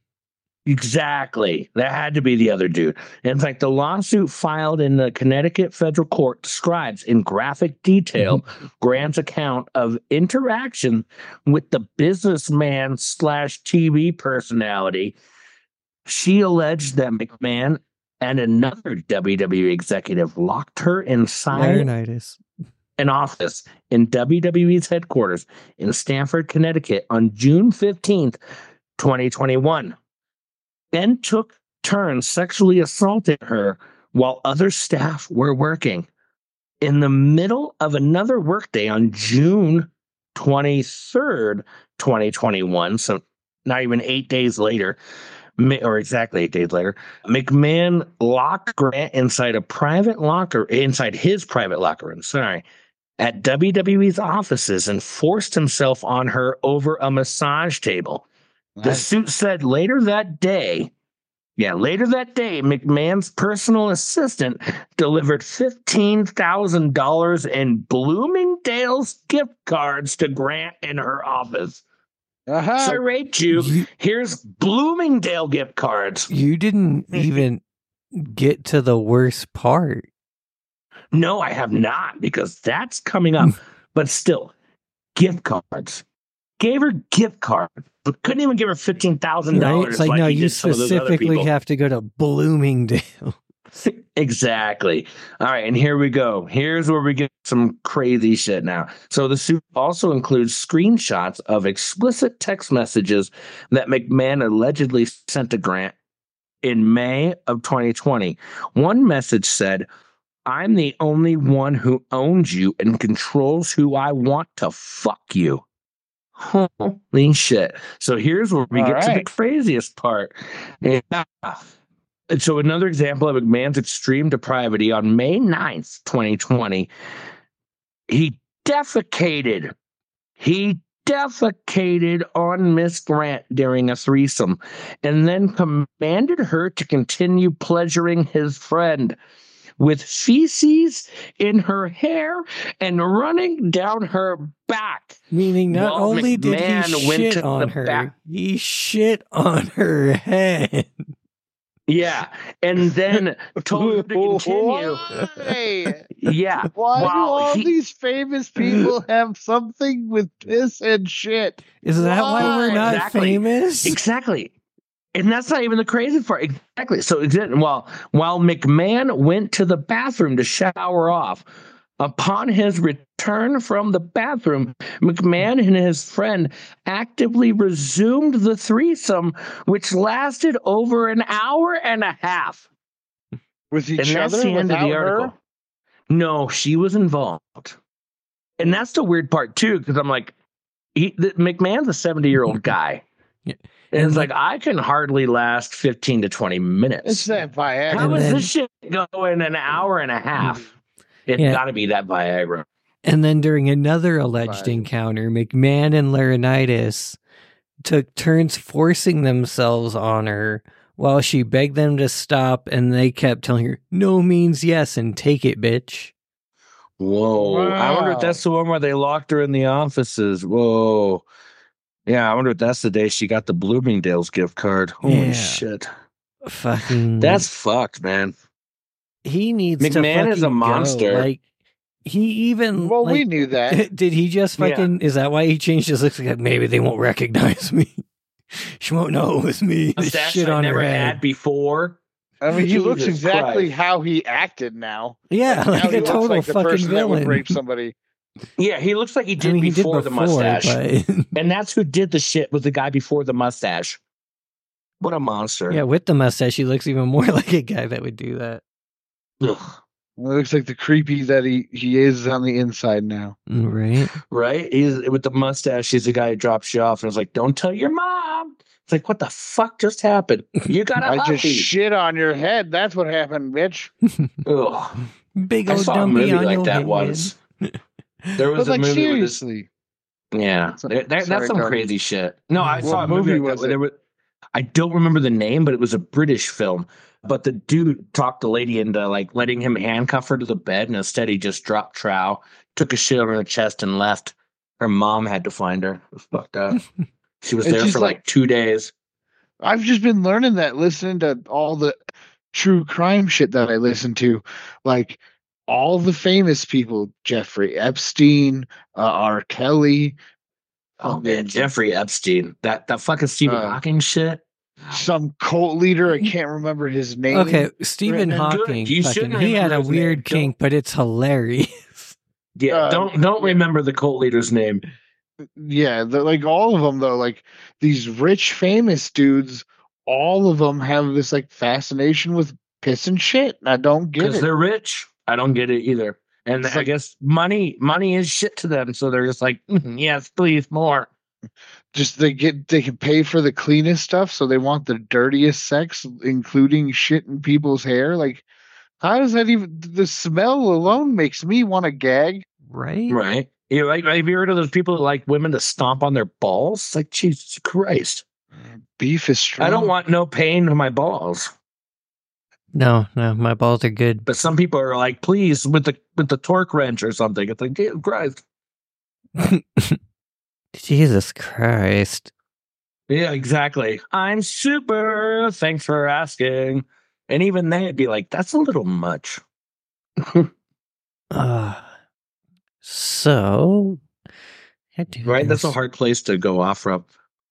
Exactly. That had to be the other dude. In fact, the lawsuit filed in the Connecticut federal court describes in graphic detail Grant's account of interaction with the businessman slash T V personality. She alleged that McMahon and another W W E executive locked her inside Laryngitis. an office in W W E's headquarters in Stamford, Connecticut on June fifteenth, twenty twenty-one. And took turns sexually assaulting her while other staff were working. In the middle of another workday on June twenty-third, twenty twenty-one, so not even eight days later, or exactly eight days later, McMahon locked Grant inside a private locker, inside his private locker room, sorry, at W W E's offices and forced himself on her over a massage table. The Nice. suit said later that day, yeah, later that day, McMahon's personal assistant delivered fifteen thousand dollars in Bloomingdale's gift cards to Grant in her office. Uh-huh. So I raped you. You, Here's Bloomingdale gift cards. you didn't even get to the worst part. No, I have not, because that's coming up. But still, gift cards. Gave her gift cards. But couldn't even give her fifteen thousand Right? dollars. It's like, like no, he you did some of those other specifically people. have to go to Bloomingdale. Exactly. All right, and here we go. Here's where we get some crazy shit now. So the suit also includes screenshots of explicit text messages that McMahon allegedly sent to Grant in May of twenty twenty. One message said, "I'm the only one who owns you and controls who I want to fuck you." Holy shit. So here's where we All get to the right. craziest part. Yeah. And so another example of McMahon's extreme depravity, on May ninth, twenty twenty, he defecated. He defecated on Miss Grant during a threesome and then commanded her to continue pleasuring his friend. with feces in her hair and running down her back. Meaning, not While only did he McMahon went shit to on the her, back- he shit on her head. Yeah, and then told him to continue. Why? Yeah, Why do while all he- these famous people have something with piss and shit? Is that why we're Why? not Exactly. famous? Exactly. And that's not even the crazy part. Exactly. So exa- while while McMahon went to the bathroom to shower off, upon his return from the bathroom, McMahon and his friend actively resumed the threesome, which lasted over an hour and a half. With each And that's other, the end of without the article. her? No, she was involved. And that's the weird part, too, because I'm like, he, the, McMahon's a seventy-year-old guy. Yeah. And it's And like, I can hardly last fifteen to twenty minutes. It's that Viagra. How And is then- this shit going an hour and a half? It's Yeah. got to be that Viagra. And then during another alleged Fine. encounter, McMahon and Laurinaitis took turns forcing themselves on her while she begged them to stop, and they kept telling her, no means yes, and take it, bitch. Whoa. I wonder if Wow. that's the one where they locked her in the offices. Whoa. Yeah, I wonder if that's the day she got the Bloomingdale's gift card. Holy Yeah. shit. Fucking. That's fucked, man. he needs to McMahon fucking is a go. Monster. Like, he even. Well, we like, knew that. Did he just Yeah. fucking? Is that why he changed his looks? Like, maybe they won't recognize me. She won't know it was me. The Mustache shit I on her never head. had before. I mean, he looks Jesus exactly Christ. how he acted now. Yeah, Now like he a looks total like the fucking person that would villain. rape somebody. Yeah, he looks like he did I mean, he did before before, the mustache. but And that's who did the shit, was the guy before the mustache. What a monster. yeah, with the mustache, he looks even more like a guy that would do that. Ugh. It looks like the creepy that he, he is on the inside now. Right? Right? He's with the mustache. He's the guy who drops you off and is like, "Don't tell your mom." It's like, what the fuck just happened? You got a I just huffy. shit on your head. That's what happened, bitch. Ugh. Big I old saw a dumpy movie on like your that head. once. There was But a like movie with this. seriously, Yeah, So- there- there- sorry, that's some go. crazy shit. No, I What saw a movie movie like was that. it? There was, I don't remember the name, but it was a British film. But the dude talked the lady into like letting him handcuff her to the bed, and instead he just dropped trow, took a shit on her chest, and left. Her mom had to find her. It was fucked up. She was It's there just for like, like- two days. I've just been learning that listening to all the true crime shit that I listen to, like all the famous people, Jeffrey Epstein, uh, R. Kelly, Oh man, Jeffrey Epstein, that that fucking Stephen Uh, Hawking shit. some cult leader. I can't remember his name. Okay, Stephen Written and good. Hawking. You fucking- shouldn't he had remember a his name. weird kink, but it's hilarious. Yeah, Uh, don't don't remember the cult leader's name. Yeah, the, like all of them though, like these rich famous dudes, all of them have this like fascination with piss and shit. And I don't get Because it. they're rich. I don't get it either. And It's I like- guess money money is shit to them, so they're just like, "Mhm, yes, please, more. Just they get they can pay for the cleanest stuff, so they want the dirtiest sex, including shit in people's hair. Like, how does that even? The smell alone makes me want to gag. Right? Right? You like have you heard of those people that like women to stomp on their balls? It's like, Jesus Christ. Beef is strong. I don't want no pain to my balls. No, no, my balls are good. But some people are like, please, with the with the torque wrench or something. It's like, Jesus Christ. Jesus Christ. Yeah, exactly. I'm super. Thanks for asking. And even they'd be like, that's a little much. Uh, so, yeah, dude, Right? That's a there's- hard place to go off from.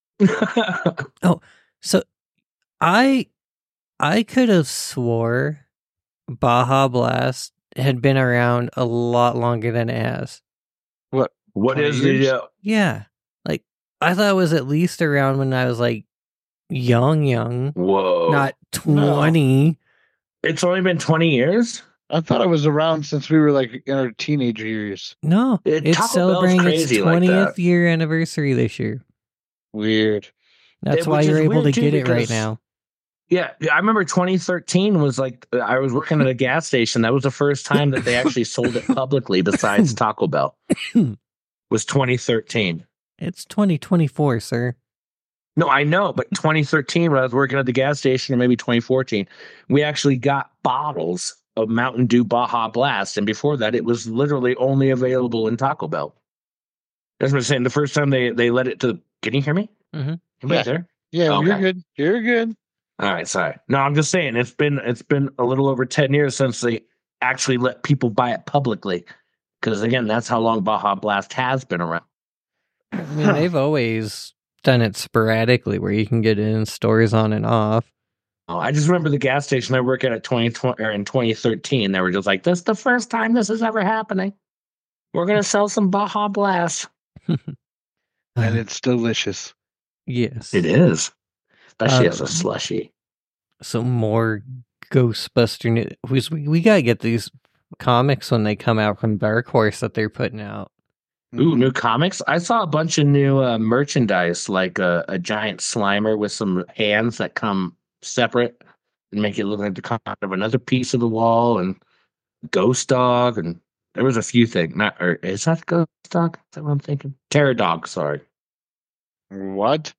So, I, I could have swore Baja Blast had been around a lot longer than it has. What? What twenty is the years? uh, Yeah, like I thought it was at least around when I was like young, young, whoa? not twenty. It's only been twenty years. I thought it was around since we were like in our teenage years. No, It- it's Taco Bell's celebrating its crazy like twentieth that. year anniversary this year. Weird. That's It- why which you're is able to weird, too, get it right because- now. Yeah, I remember twenty thirteen was like I was working at a gas station. That was the first time that they actually sold it publicly, besides Taco Bell. Was twenty thirteen. It's twenty twenty-four, sir. No, I know, but twenty thirteen when I was working at the gas station, or maybe twenty fourteen, we actually got bottles a Mountain Dew Baja Blast, and before that, it was literally only available in Taco Bell. That's what I'm saying. The first time they they let it to. Can you hear me? Mm-hmm. Anybody Yeah. there? Yeah, Okay. you're good. You're good. All right, sorry. No, I'm just saying it's been it's been a little over ten years since they actually let people buy it publicly. Because again, that's how long Baja Blast has been around. I mean, they've always done it sporadically where you can get it in stores on and off. Oh, I just remember the gas station I work at at twenty twenty or in twenty thirteen. They were just like, "This is the first time this is ever happening. We're gonna sell some Baja Blast." And it's delicious. Yes. It is, especially Um, as a slushy. Some more Ghostbuster news. We, we gotta get these comics when they come out from Dark Horse that they're putting out. Ooh, new comics. I saw a bunch of new uh, merchandise, like a, a giant Slimer with some hands that come separate and make it look like the kind of another piece of the wall, and Ghost Dog, and there was a few things. Not, or is that Ghost Dog? Is that what I'm thinking? Terror Dog. Sorry. What?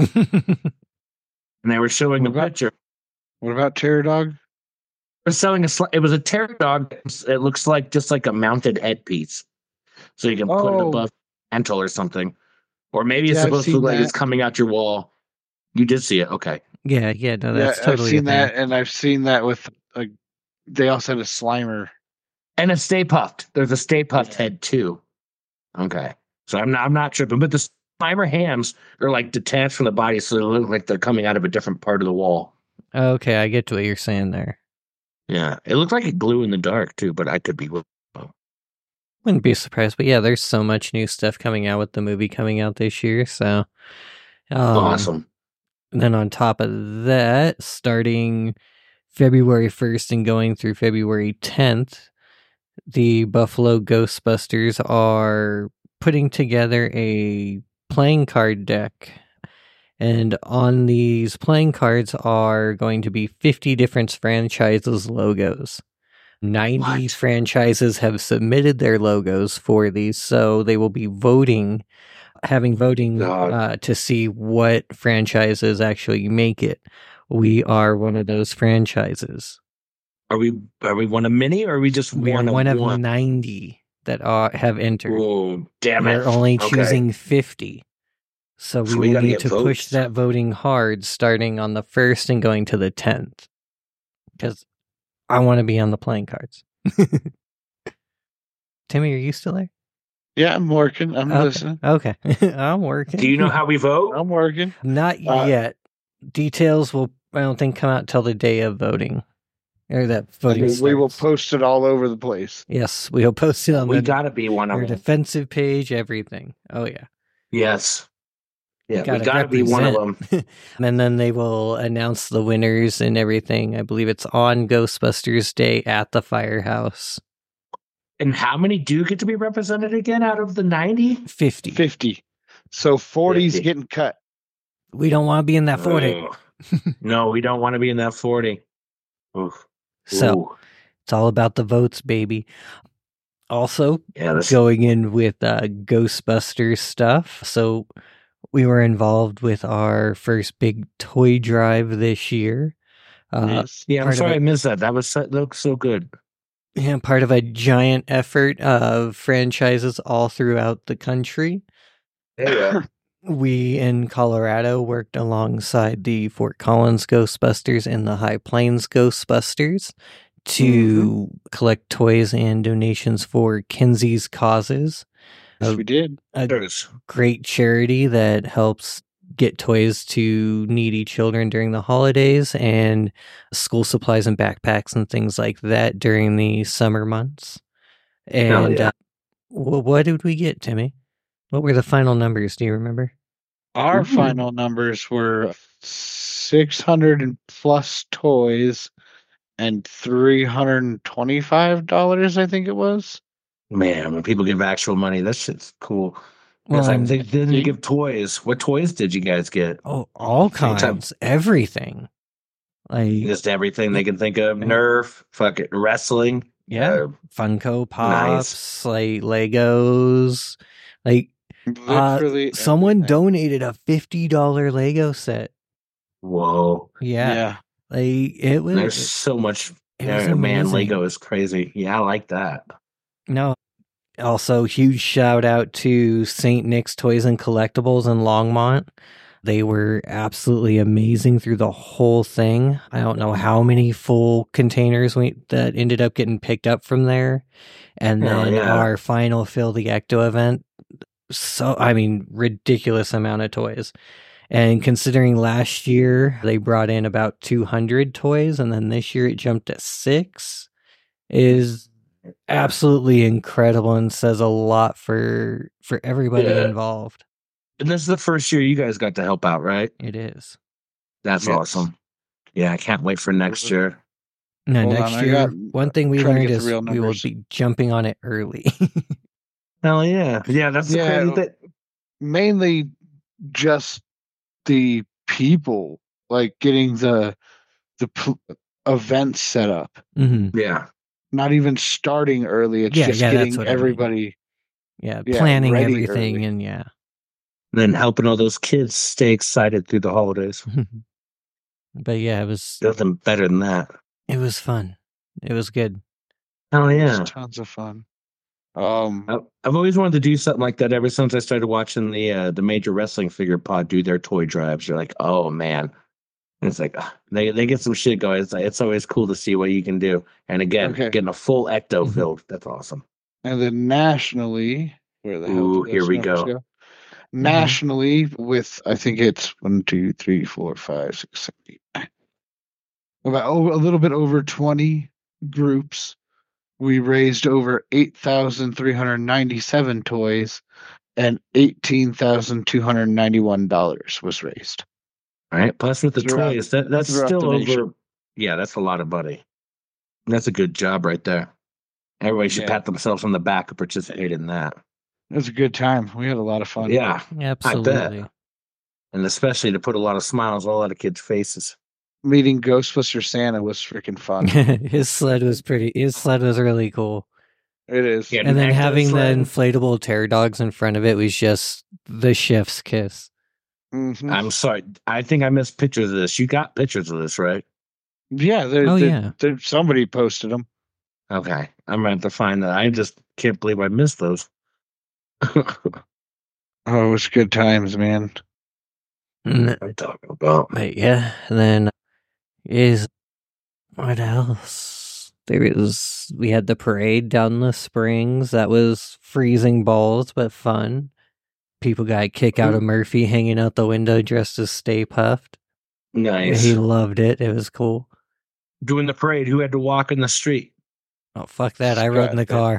And they were showing What a about- picture. What about Terror Dog? They were selling a. Sli- It was a Terror Dog. It looks like just like a mounted headpiece, so you can put it Oh. above mantle or something, or maybe it's Yeah, I've supposed to seen look like that. it's coming out your wall. You did see it, okay? yeah, yeah, no, Yeah, that's totally I've seen a thing. that, and I've seen that with a. They also had a Slimer. And a Stay Puffed. There's a Stay Puffed head too. Okay, so I'm not. I'm not tripping, but the Slimer hands are like detached from the body, so they look like they're coming out of a different part of the wall. Okay, I get to what you're saying there. Yeah, it looked like it glue in the dark too, but I could be. Wouldn't be surprised, but yeah, there's so much new stuff coming out with the movie coming out this year. So, um, Awesome. And then on top of that, starting February first and going through February tenth, the Buffalo Ghostbusters are putting together a playing card deck. And on these playing cards are going to be fifty different franchises' logos. ninety What? franchises have submitted their logos for these, so they will be voting, having voting God. uh, to see what franchises actually make it. We are one of those franchises. Are we? Are we one of many, or are we just We one are of one of one? ninety that are, have entered. Oh, damn it! We're only Okay. choosing fifty. So we So we will gotta need get to push votes. that voting hard starting on the first and going to the tenth. Because I want to be on the playing cards. Timmy, are you still there? Yeah, I'm working. I'm Okay. listening. Okay. I'm working. Do you know how we vote? I'm working. Not Uh, yet. Details will, I don't think, come out till the day of voting. Or that voting We, we will starts. post it all over the place. Yes, we'll post it on We the, gotta be one of our them. defensive page, everything. Oh, yeah. Yes. Yeah, we gotta gotta be one of them. represent. And then they will announce the winners and everything. I believe it's on Ghostbusters Day at the firehouse. And how many do get to be represented again out of the ninety? fifty. fifty. So forty's fifty. getting cut. We don't want to be in that forty. Ugh. No, we don't want to be in that forty. Oof. So Ooh. it's all about the votes, baby. Also, Yeah, this, going in with uh, Ghostbusters stuff. So we were involved with our first big toy drive this year. Uh, Yes. yeah, I'm part of sorry it- I missed that. That was so, that looked so good. and part of a giant effort of franchises all throughout the country. Yeah. We in Colorado worked alongside the Fort Collins Ghostbusters and the High Plains Ghostbusters to collect toys and donations for Kinsey's Causes, Yes, we did. a There's- great charity that helps get toys to needy children during the holidays and school supplies and backpacks and things like that during the summer months. Hell And yeah. uh, wh- what did we get, Timmy? What were the final numbers? Do you remember? Our Ooh. final numbers were six hundred and plus toys and three hundred twenty-five dollars, I think it was. Man, when people give actual money, that shit's cool. Well, Well, and- they didn't See? give toys. What toys did you guys get? Oh, all Same time. kinds, everything. Like, Just everything they can think of. Yeah. Nerf, fucking wrestling. yeah, Uh, Funko Pops, like Legos. Like, uh, Literally someone everything. donated a fifty dollars Lego set. whoa. Yeah. Yeah. Like, it was, There's so much It was Yeah, man, amazing. Lego is crazy. Yeah, I like that. No. Also, huge shout out to Saint Nick's Toys and Collectibles in Longmont. They were absolutely amazing through the whole thing. I don't know how many full containers we, that ended up getting picked up from there. And Hell then yeah. our final Phil the Ecto event. So, I mean, ridiculous amount of toys. And considering last year they brought in about two hundred toys, and then this year it jumped to six, is absolutely incredible and says a lot for for everybody Yeah. involved. And this is the first year you guys got to help out, right? It is. That's Yes. awesome. Yeah, I can't wait for next year. No, Hold next on, I year, got- one thing we trying to learned get the is real we will numbers. be jumping on it early. Hell yeah. Yeah, that's the Yeah. crazy thing. Mainly just the people, like getting the the pl- events set up. hmm Yeah. Not even starting early. It's Yeah, just yeah, that's getting what I mean. everybody. Yeah, Yeah, planning ready everything early. and yeah. Then helping all those kids stay excited through the holidays. But yeah, it was Nothing better than that. it was fun. It was good. Oh It's yeah. tons of fun. Um, I- I've always wanted to do something like that ever since I started watching the uh, the Major Wrestling Figure Pod do their toy drives. You're like, oh man, and it's like ah, they they get some shit going. It's like, it's always cool to see what you can do. And again, Okay. getting a full ecto Mhm. filled, that's awesome. and then nationally, where the hell? Ooh, did here those we numbers go. Nationally, with I think it's one, two, three, four, five, six, seven, eight, nine. About over a little bit over twenty groups. We raised over eight thousand three hundred ninety-seven toys, and eighteen thousand two hundred ninety-one dollars was raised. All right. Plus with the Throughout- toys, that that's throughout still the over. nation. Yeah, that's a lot of money. That's a good job right there. Everybody should Yeah. pat themselves on the back and participate in that. It was a good time. We had a lot of fun. Yeah, Absolutely. and especially to put a lot of smiles on a lot of kids' faces. Meeting Ghostbuster Santa was freaking fun. His sled was pretty his sled was really cool. It is. Yeah. And then Ecto having sled. the inflatable terror dogs in front of it was just the chef's kiss. Mhm. I'm sorry. I think I missed pictures of this. You got pictures of this, right? Yeah, there, Oh, there- yeah. there- somebody posted them. Okay. I'm going to have to find that. I just can't believe I missed those. Oh, it was good times, man. Mm, I'm talking about. But yeah, and then is what else? There is we had the parade down the springs. That was freezing balls, but fun. People got a kick out of Murphy hanging out the window dressed as Stay Puffed. Nice. He loved it. It was cool. Doing the parade, who had to walk in the street? Oh fuck that! I rode in the car.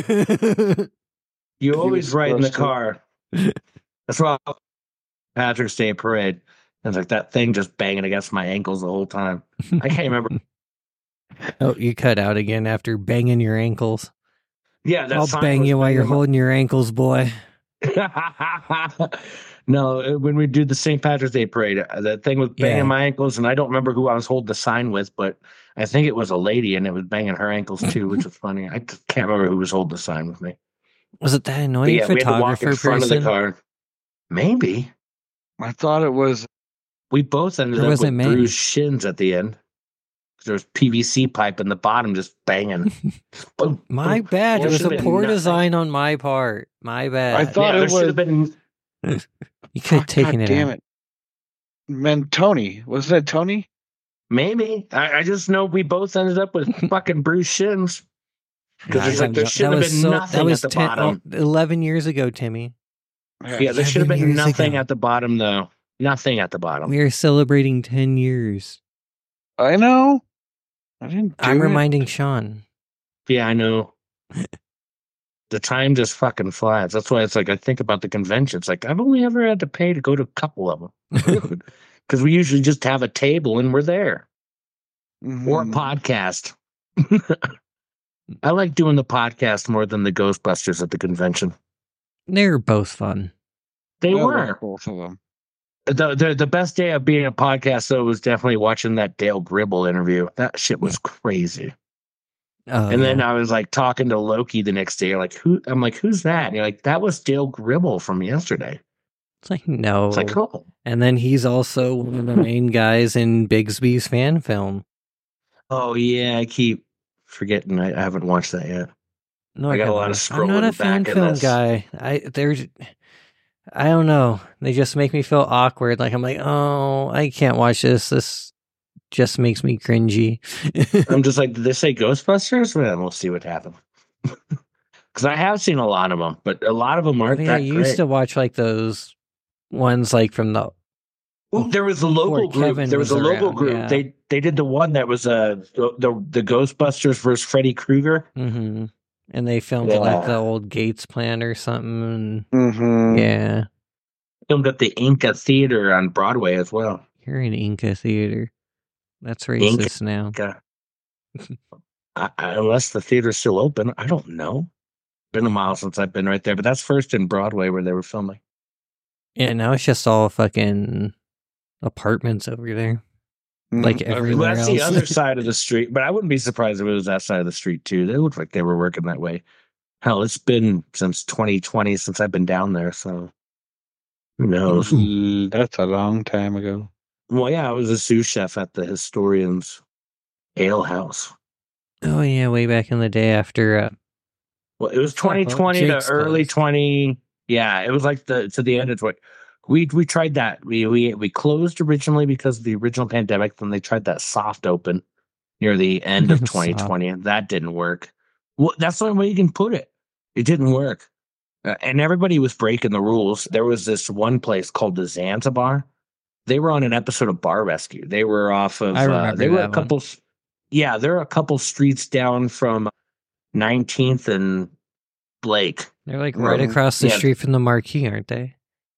You He always was ride in the supposed to. car. That's why Patrick's Day parade. It's like that thing just banging against my ankles the whole time. I can't remember. Oh, you cut out again after banging your ankles. Yeah, that I'll sign bang was you while you're banging my- holding your ankles, boy. No, when we do the Saint Patrick's Day parade, uh, the thing was banging Yeah. my ankles, and I don't remember who I was holding the sign with, but I think it was a lady, and it was banging her ankles too, which was funny. I just can't remember who was holding the sign with me. Was it that But annoying yeah, we had to walk photographer in front person? of the car. Maybe I thought it was. we both ended Or up was with it me? bruised shins at the end. There was P V C pipe in the bottom just banging. Boom, My boom. bad. Well, It was should've a been poor nothing. design on my part. My bad. I thought yeah, it there should was. have been. you could have Oh, taken God it damn out. it. Man, Tony. Was that Tony? Maybe. I, I just know we both ended up with fucking bruised shins. Because I it's like have there no- should have that was been so- nothing that was at the ten, bottom. oh, eleven years ago, Timmy. Yeah, there should have eleven been years nothing ago. at the bottom, though. Nothing at the bottom. We are celebrating ten years. I know. I didn't. Do I'm it. reminding Sean. Yeah, I know. The time just fucking flies. That's why it's like I think about the convention. It's like I've only ever had to pay to go to a couple of them. Because we usually just have a table and we're there. Or a Mhm. podcast. I like doing the podcast more than the Ghostbusters at the convention. They're both fun. They I love were. both of them. The, the the best day of being a podcast though was definitely watching that Dale Gribble interview. That shit was crazy. Oh, and then yeah. I was like talking to Loki the next day. Like who? I'm like, who's that? And you're like, that was Dale Gribble from yesterday. It's like, no. It's like, oh, And then he's also one of the main guys in Bigsby's fan film. Oh yeah, I keep forgetting. I, I haven't watched that yet. No, I got a haven't. lot of I'm not scrolling a fan back in film this. guy. I there's, I don't know. They just make me feel awkward. Like I'm like, oh, I can't watch this. This just makes me cringy. I'm just like, did they say Ghostbusters? Well, we'll see what happens. Because I have seen a lot of them, but a lot of them aren't Oh, yeah, that you great. used to watch like those ones like from the Ooh, there was a local Before group. Kevin There was, was a local around, group. yeah. They they did the one that was uh the the, the Ghostbusters versus Freddy Krueger. hmm and they filmed at like the Yeah. old Gates plant or something. Mm-hmm. And, yeah, Filmed at the Inca Theater on Broadway as well. you're in Inca Theater. That's Inca. racist now. God. I, I, unless the theater's still open, I don't know. Been a while since I've been right there, but that's First in Broadway where they were filming. Yeah, now it's just all fucking apartments over there. Like Mhm. Well, everywhere that's else. the other side of the street, but I wouldn't be surprised if it was that side of the street too. They look like they were working that way. Hell, it's been since twenty twenty since I've been down there, so who knows? Mm, That's a long time ago. Well, yeah, I was a sous chef at the Historians Ale House. Oh yeah, way back in the day after uh, Well, it was Fuck, well, twenty twenty to Jake's early closed. twenty. Yeah, it was like the to the end of twenty. We we tried that. We we we closed originally because of the original pandemic. Then they tried that soft open near the end of Soft. twenty twenty, and that didn't work. Well, that's the only way you can put it. It didn't work, uh, and everybody was breaking the rules. There was this one place called the Zanzibar. They were on an episode of Bar Rescue. They were off of. I Uh, remember they were a that one. couple. Yeah, they're a couple streets down from nineteenth and Blake. They're like right Um, across the yeah. street from the marquee, aren't they?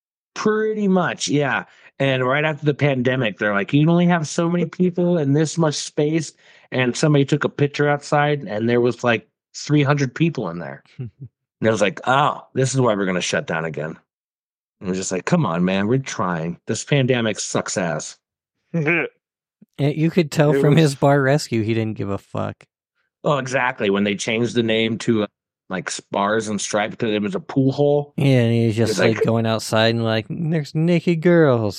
Pretty much, yeah. And right after the pandemic, they're like, you can only have so many people in this much space. And somebody took a picture outside, and there was like three hundred people in there. And it was like, oh, this is why we're going to shut down again. And it was just like, come on, man, we're trying. This pandemic sucks ass. Yeah, you could tell It from was- his bar rescue he didn't give a fuck. Oh, exactly. When they changed the name to uh, like Spars and Stripes because it was a pool hole. Yeah, and he was just It's like, like- going outside and like, there's naked girls.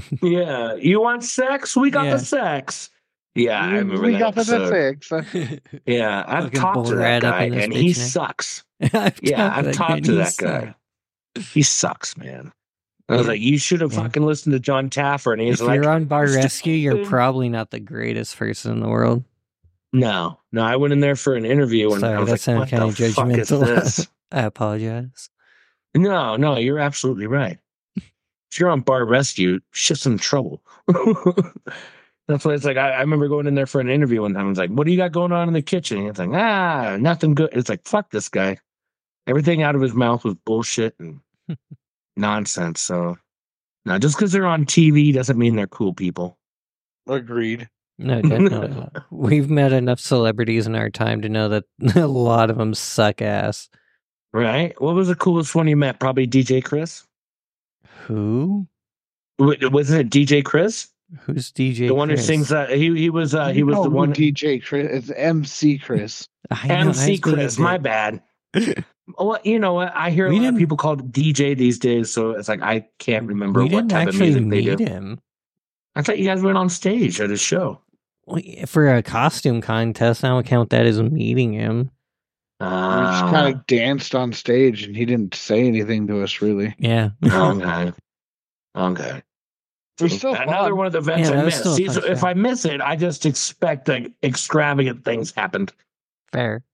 Yeah. You want sex? We got Yeah. the sex. Yeah, I remember we that got episode. the six. Yeah, I've Fucking talked to bull that rat up guy, in this and he bitch now. sucks. I've Yeah, talked I've that talked guy, to and that he guy. He sucks, man. I was Yeah. like, you should have Yeah. fucking listened to John Taffer, and If he's you're like, on bar "I'm rescue, you're stupid." probably not the greatest person in the world. No, no. I went in there for an interview, and Sorry, I was that like, sounded what kind the of fuck is judgmental. this? I apologize. No, no, you're absolutely right. If you're on bar rescue, shit's in trouble. That's why it's like, I, I remember going in there for an interview one time. I was like, what do you got going on in the kitchen? And it's like, ah, nothing good. It's like, fuck this guy. Everything out of his mouth was bullshit and nonsense. So, no, just because they're on T V doesn't mean they're cool people. Agreed. No, definitely not. We've met enough celebrities in our time to know that a lot of them suck ass. Right? What was the coolest one you met? Probably D J Chris? Who? W- Wasn't it D J Chris? Who's D J The one who Chris? sings that. He, he was uh, he was No, the who one. D J Chris. It's M C Chris. I know, I M was C being a Chris. My dick. bad. Well, you know what? I hear a We lot of didn't- people called D J these days, so it's like I can't remember We what didn't type of actually music they meet do. him. I thought you guys went on stage at his show. We- For a costume contest, I don't count that as meeting him. We just Uh, kind of danced on stage, and he didn't say anything to us really. Yeah. okay. Okay. It was still Another fun. one of the events Yeah, I that was missed. still a See, fun so if show. I miss it, I just expect like extravagant things happened. Fair.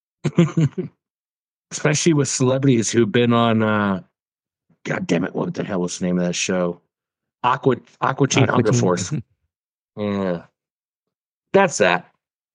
Especially with celebrities who've been on uh God damn it, what the hell was the name of that show? Aqua Aqua Teen Hunger Aqua Force. Teen. Yeah. That's that.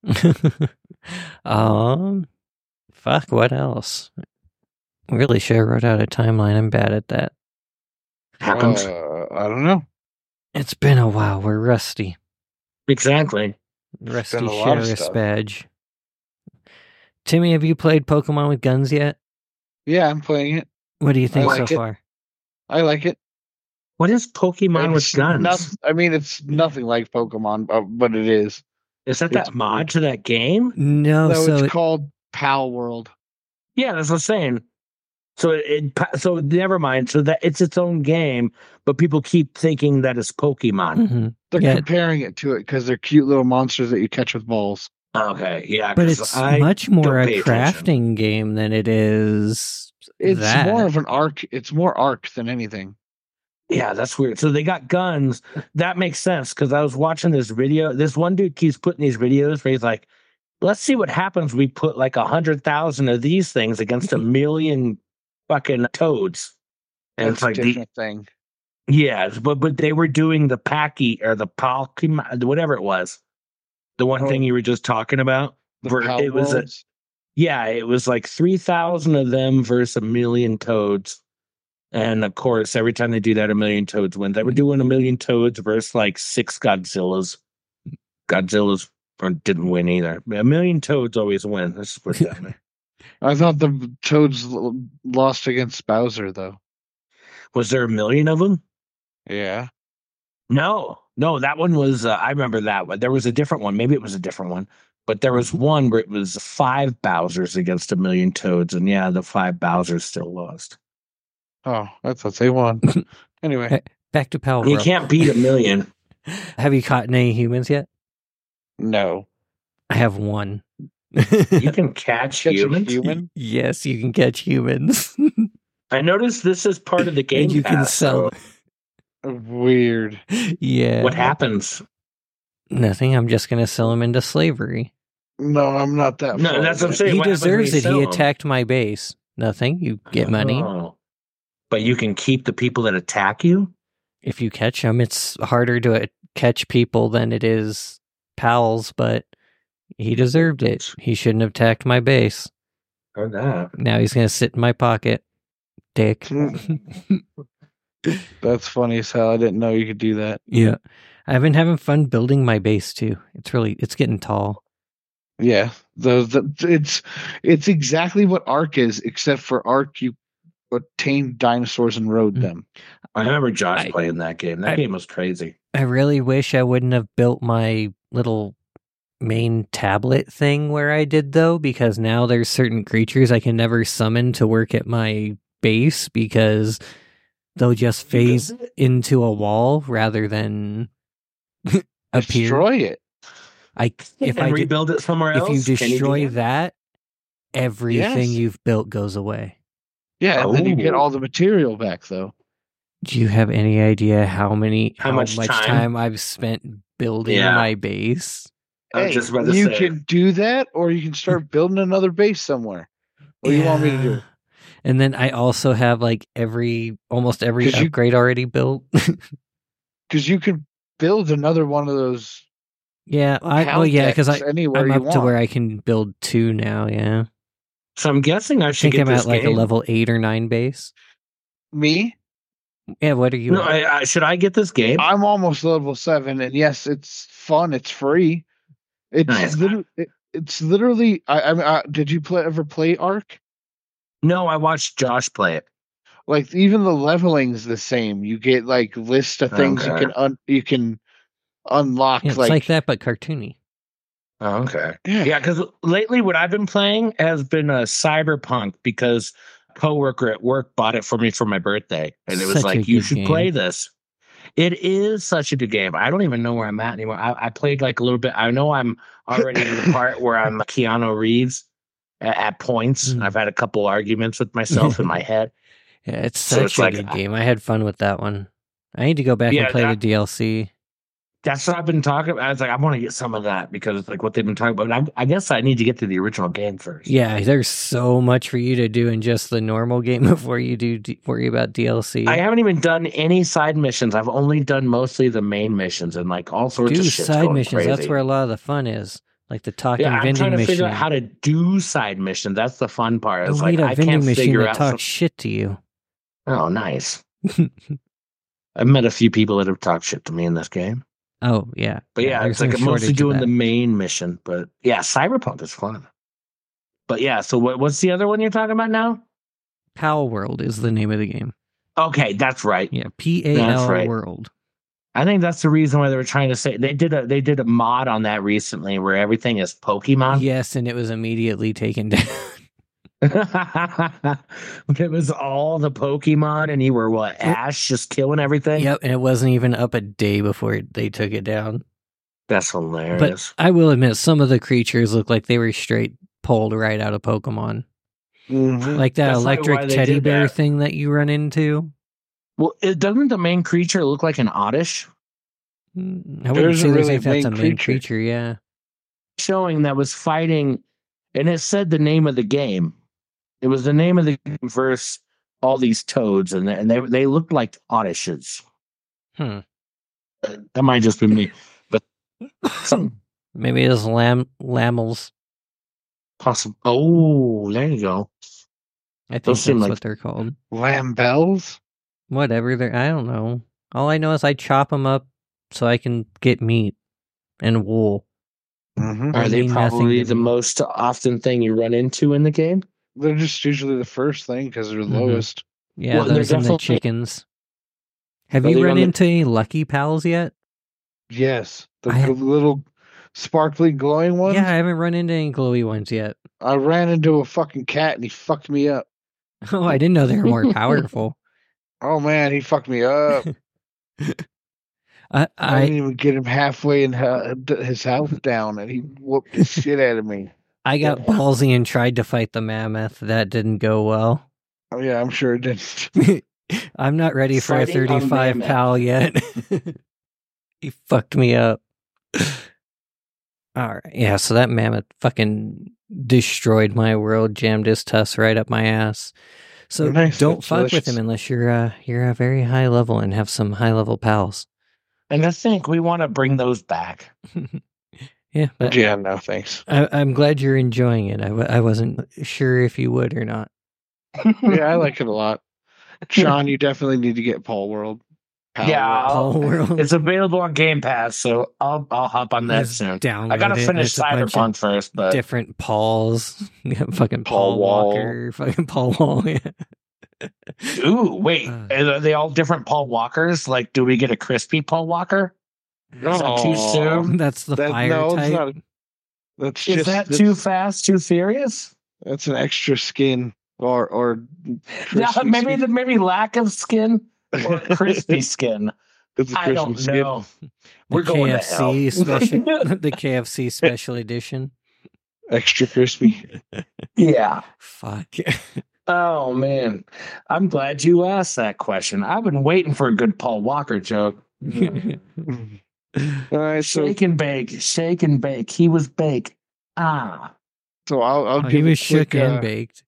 um, fuck, what else? Really should have wrote out a timeline. I'm bad at that. Happens. Uh, I don't know. It's been a while. We're rusty. Exactly. Rusty been a lot of Sheriff's stuff. badge. Timmy, have you played Pokemon with guns yet? Yeah, I'm playing it. What do you think like so it. far? I like it. What is Pokemon with It's guns? noth- I mean, it's nothing like Pokemon, uh, but it is. Is that it's that mod weird. to that game? No, no, so it's it- called Pal World. Yeah, that's what I'm saying. So it, it so never mind. So that it's its own game, but people keep thinking that it's Pokemon. mhm. They're Yeah. comparing it to it because they're cute little monsters that you catch with balls. Okay, yeah, But 'cause it's I much more don't a pay attention. crafting game than it is It's that. more of an arc. It's more arc than anything. Yeah, that's weird. So they got guns. That makes sense because I was watching this video. This one dude keeps putting these videos where he's like, let's see what happens. We put like a hundred thousand of these things against a million fucking toads. And That's it's like a the, different thing. yeah, but but they were doing the Packy or the Palky, whatever it was. The one Oh. thing you were just talking about. The Ver- Pal it was a, Worlds. yeah, it was like three thousand of them versus a million toads. And of course, every time they do that, a million toads win. They were doing a million toads versus like six Godzillas. Godzillas or didn't win either. A million toads always win. Let's put it that way. I thought the Toads l- lost against Bowser, though. Was there a million of them? Yeah. No, no, that one was, uh, I remember that one. There was a different one. Maybe it was a different one. But there was one where it was five Bowsers against a million toads. And yeah, the five Bowsers still lost. Oh, I thought they won. Anyway, Back to Pal You World. can't beat a million. Have you caught any humans yet? no. I have one. You can catch Catch a humans. human? Yes, you can catch humans. I noticed this is part of the game. And you can Pass, sell. so Weird. Yeah. what happens? Nothing. I'm just going to sell him into slavery. No, I'm not that. No, far that's what I'm yet. saying. He what happens when deserves you it. sell He him? attacked my base. Nothing. You get money. Oh. But you can keep the people that attack you? If you catch him, it's harder to uh, catch people than it is pals, but he deserved it. He shouldn't have attacked my base. Or that. Now he's going to sit in my pocket. Dick. That's funny as hell. I didn't know you could do that. Yeah. I've been having fun building my base too. It's really, it's getting tall. Yeah, those. The, it's it's exactly what Ark is, except for Ark, you tamed dinosaurs and rode Mm. them. I remember Josh I- playing that game. That I- game was crazy. I really wish I wouldn't have built my little main tablet thing where I did though, because now there's certain creatures I can never summon to work at my base because they'll just phase into a wall rather than appear. Destroy it. I if and I do, rebuild it somewhere if else. you Can do destroy that? that, everything Yes. you've built goes away. Yeah, and then you get Oh. all the material back, though. Do you have any idea how many How much time? time I've spent building Yeah. my base? I was Hey, just about to you say. can do that, or you can start building another base somewhere. What do you want me to do? Yeah. And then I also have like every almost every 'Cause you- upgrade already built. Because you can build another one of those. yeah, I well Hell yeah, because I decks anywhere I'm you up to want. where I can build two now. Yeah, So I'm guessing I I should think get I'm this at like game. a level eight or nine base. Me, Yeah, what are you? No, at? I, I, should I get this game? I'm almost level seven, and yes, it's fun. It's free. It's Nice. literally. It, it's literally. I, I mean, uh, did you play ever play Ark? No, I watched Josh play it. Like even the leveling's the same. You get like list of things you Okay. can un, you can unlock. Yeah, it's like, like, that, but cartoony. Oh, okay. Yeah. Yeah, because lately what I've been playing has been a Cyberpunk because a coworker at work bought it for me for my birthday, and it was Such a like, you good should game. play this. It is such a good game. I don't even know where I'm at anymore. I, I played like a little bit. I know I'm already in the part where I'm Keanu Reeves at, at points. Mm. I've had a couple arguments with myself in my head. Yeah, it's So such it's a like- good game. I had fun with that one. I need to go back Yeah, and play that- the D L C. That's what I've been talking about. I was like, I want to get some of that because it's like what they've been talking about. And I, I guess I need to get to the original game first. Yeah, there's so much for you to do in just the normal game before you do d- worry about D L C. I haven't even done any side missions. I've only done mostly the main missions and like all sorts do of shit. side missions. That's where a lot of the fun is. Like the talking yeah, I'm vending trying to mission. figure out how to do side missions. That's the fun part. Go It's like meet a I vending can't machine figure that out. talks Some... shit to you. Oh, nice. I've met a few people that have talked shit to me in this game. Oh yeah, But yeah, there's it's like no I'm mostly shortage of doing that. the main mission. But yeah, Cyberpunk is fun. But yeah, so what, what's the other one you're talking about now? Pal World is the name of the game. Okay, that's right. Yeah, P A That's L right. World. I think that's the reason why they were trying to say they did a they did a mod on that recently where everything is Pokemon. Yes, and it was immediately taken down. It was all the Pokemon, and you were what, Ash, just killing everything? Yep, and it wasn't even up a day before they took it down. That's But hilarious. I will admit, some of the creatures look like they were straight pulled right out of Pokemon. Mhm. Like that That's like electric why they teddy did bear that. thing that you run into. Well, it doesn't the main creature look like an Oddish? Mm, I There wouldn't say isn't there's really if a that's a main main creature. creature, yeah. Showing that was fighting, and it said the name of the game. It was the name of the game versus all these toads, and they, and they they looked like Oddishes. Hmm. That might just be me, but something Maybe it's lam lamels. possible. Oh, there you go. I think Those that's seem like- what they're called. Lambells? Whatever they're, I don't know. All I know is I chop them up so I can get meat and wool. Mm-hmm. Are They they mean nothing probably to the me. most often thing you run into in the game? They're just usually the first thing because they're the Mhm. lowest. Yeah, Well, they're those and the definitely- chickens. Have Are you they run on the- into any Lucky Pals yet? Yes. The I- gl- little sparkly glowing ones? Yeah, I haven't run into any glowy ones yet. I ran into a fucking cat and he fucked me up. Oh, I didn't know they were more powerful. Oh man, he fucked me up. I, I I didn't even get him halfway in ha- his health down and he whooped the shit out of me. I got ballsy and tried to fight the mammoth. That didn't go well. Oh yeah, I'm sure it didn't. I'm not ready for a Fighting a thirty-five mammoth. pal yet. He fucked me up. All right, yeah. So that mammoth fucking destroyed my world, jammed his tusk right up my ass. So Nice, don't that's fuck with delicious. him unless you're uh, you're a very high level and have some high level pals. And I think we want to bring those back. Yeah, but Yeah, no thanks. I, I'm glad you're enjoying it. I, w- I wasn't sure if you would or not. Yeah, I like it a lot. Sean, you definitely need to get Paul World. Pal Yeah, World. Paul World. It's available on Game Pass, so I'll I'll hop on that Just soon. download I gotta it, and finish it's a bunch of Cyberpunk first, but different Pauls. You got fucking Paul Paul, Wall. Walker, fucking Paul Wall. Yeah. ooh, wait, Uh. are they all different Paul Walkers? Like, do we get a crispy Paul Walker? Is that too Aw. soon? That's the That- fire no, it's type. not. That's Is just that that's, too fast, too furious? That's an extra skin or or Yeah, crispy maybe skin. the maybe lack of skin or crispy skin. It's a I crispy don't skin. know. The We're going K F C to hell. special, the K F C special edition. Extra crispy. Yeah. Fuck. Oh man, I'm glad you asked that question. I've been waiting for a good Paul Walker joke. All right, so Shake and bake, shake and bake. He was baked. Ah. so I'll I'll Oh, he give was a quick, shook and uh, baked.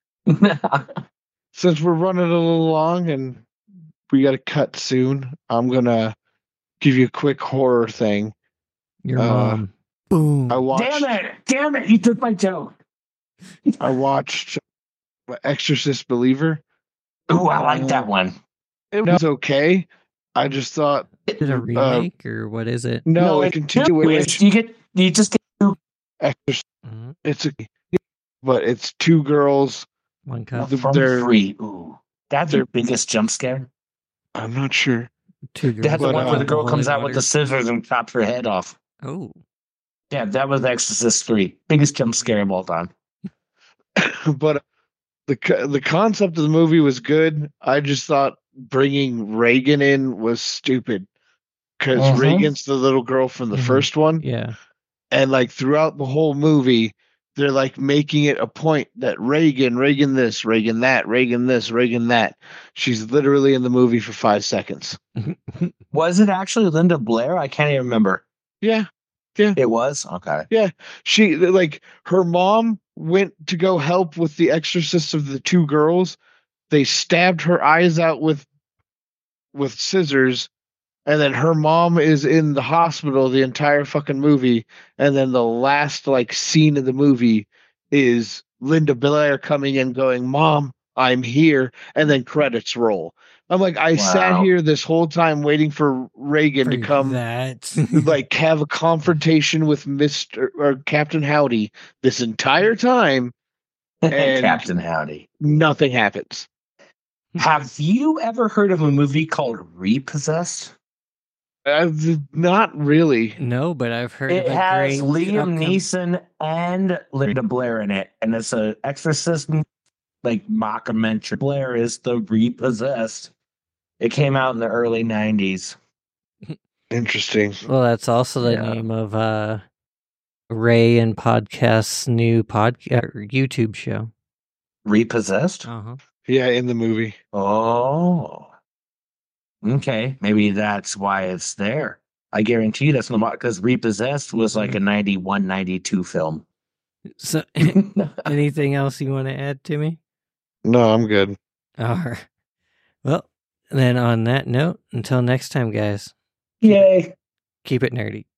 since we're running a little long and we got to cut soon. I'm gonna give you a quick horror thing. Your uh, mom. Boom. I watched. Damn it! Damn it! You took my joke. I watched Exorcist Believer. Ooh, I like that one. It was okay. I just thought Is it a remake or what is it? no, it's it continuation. You get you just get Exorcist. Mhm. It's a, but it's two girls. One cup. The- from they're- three. Ooh, that's they're- your biggest jump scare. I'm not sure. Two girls. That's the But, one uh, where the girl holy comes out with water. the scissors and chops her head off. Oh. Yeah, that was Exorcist three. Biggest jump scare of all time. But the co- the concept of the movie was good. I just thought bringing Reagan in was stupid because Mhm. Reagan's the little girl from the Mhm. first one, Yeah. and like throughout the whole movie, they're like making it a point that Reagan, Reagan this, Reagan that, Reagan this, Reagan that. She's literally in the movie for five seconds. Was it actually Linda Blair? I can't even remember. Yeah, It was? Okay. she like her mom went to go help with the exorcist of the two girls. They stabbed her eyes out with with scissors, and then her mom is in the hospital the entire fucking movie, and then the last like scene of the movie is Linda Blair coming in going, "Mom, I'm here," and then credits roll. I'm like, I sat Wow. here this whole time waiting for Reagan to For come that. like have a confrontation with Mister or Captain Howdy this entire time. And- Captain Howdy. Nothing happens. Have you ever heard of a movie called Repossessed? Uh, not really. No, but I've heard It of a has great Liam upcom- Neeson and Linda Blair in it, and it's a exorcism like mockumentary. Blair is the repossessed. It came out in the early nineties. Interesting. Well, that's also the Yeah. name of uh, Ray and Podcast's new podcast YouTube show. Repossessed? Uh-huh. Yeah, in the movie. Oh. Okay, maybe that's why it's there. I guarantee you that's not because Repossessed was like a ninety-one, ninety-two film. So, anything else you want to add to me? No, I'm good. All right. Well, then on that note, until next time, guys, Yay. keep it nerdy.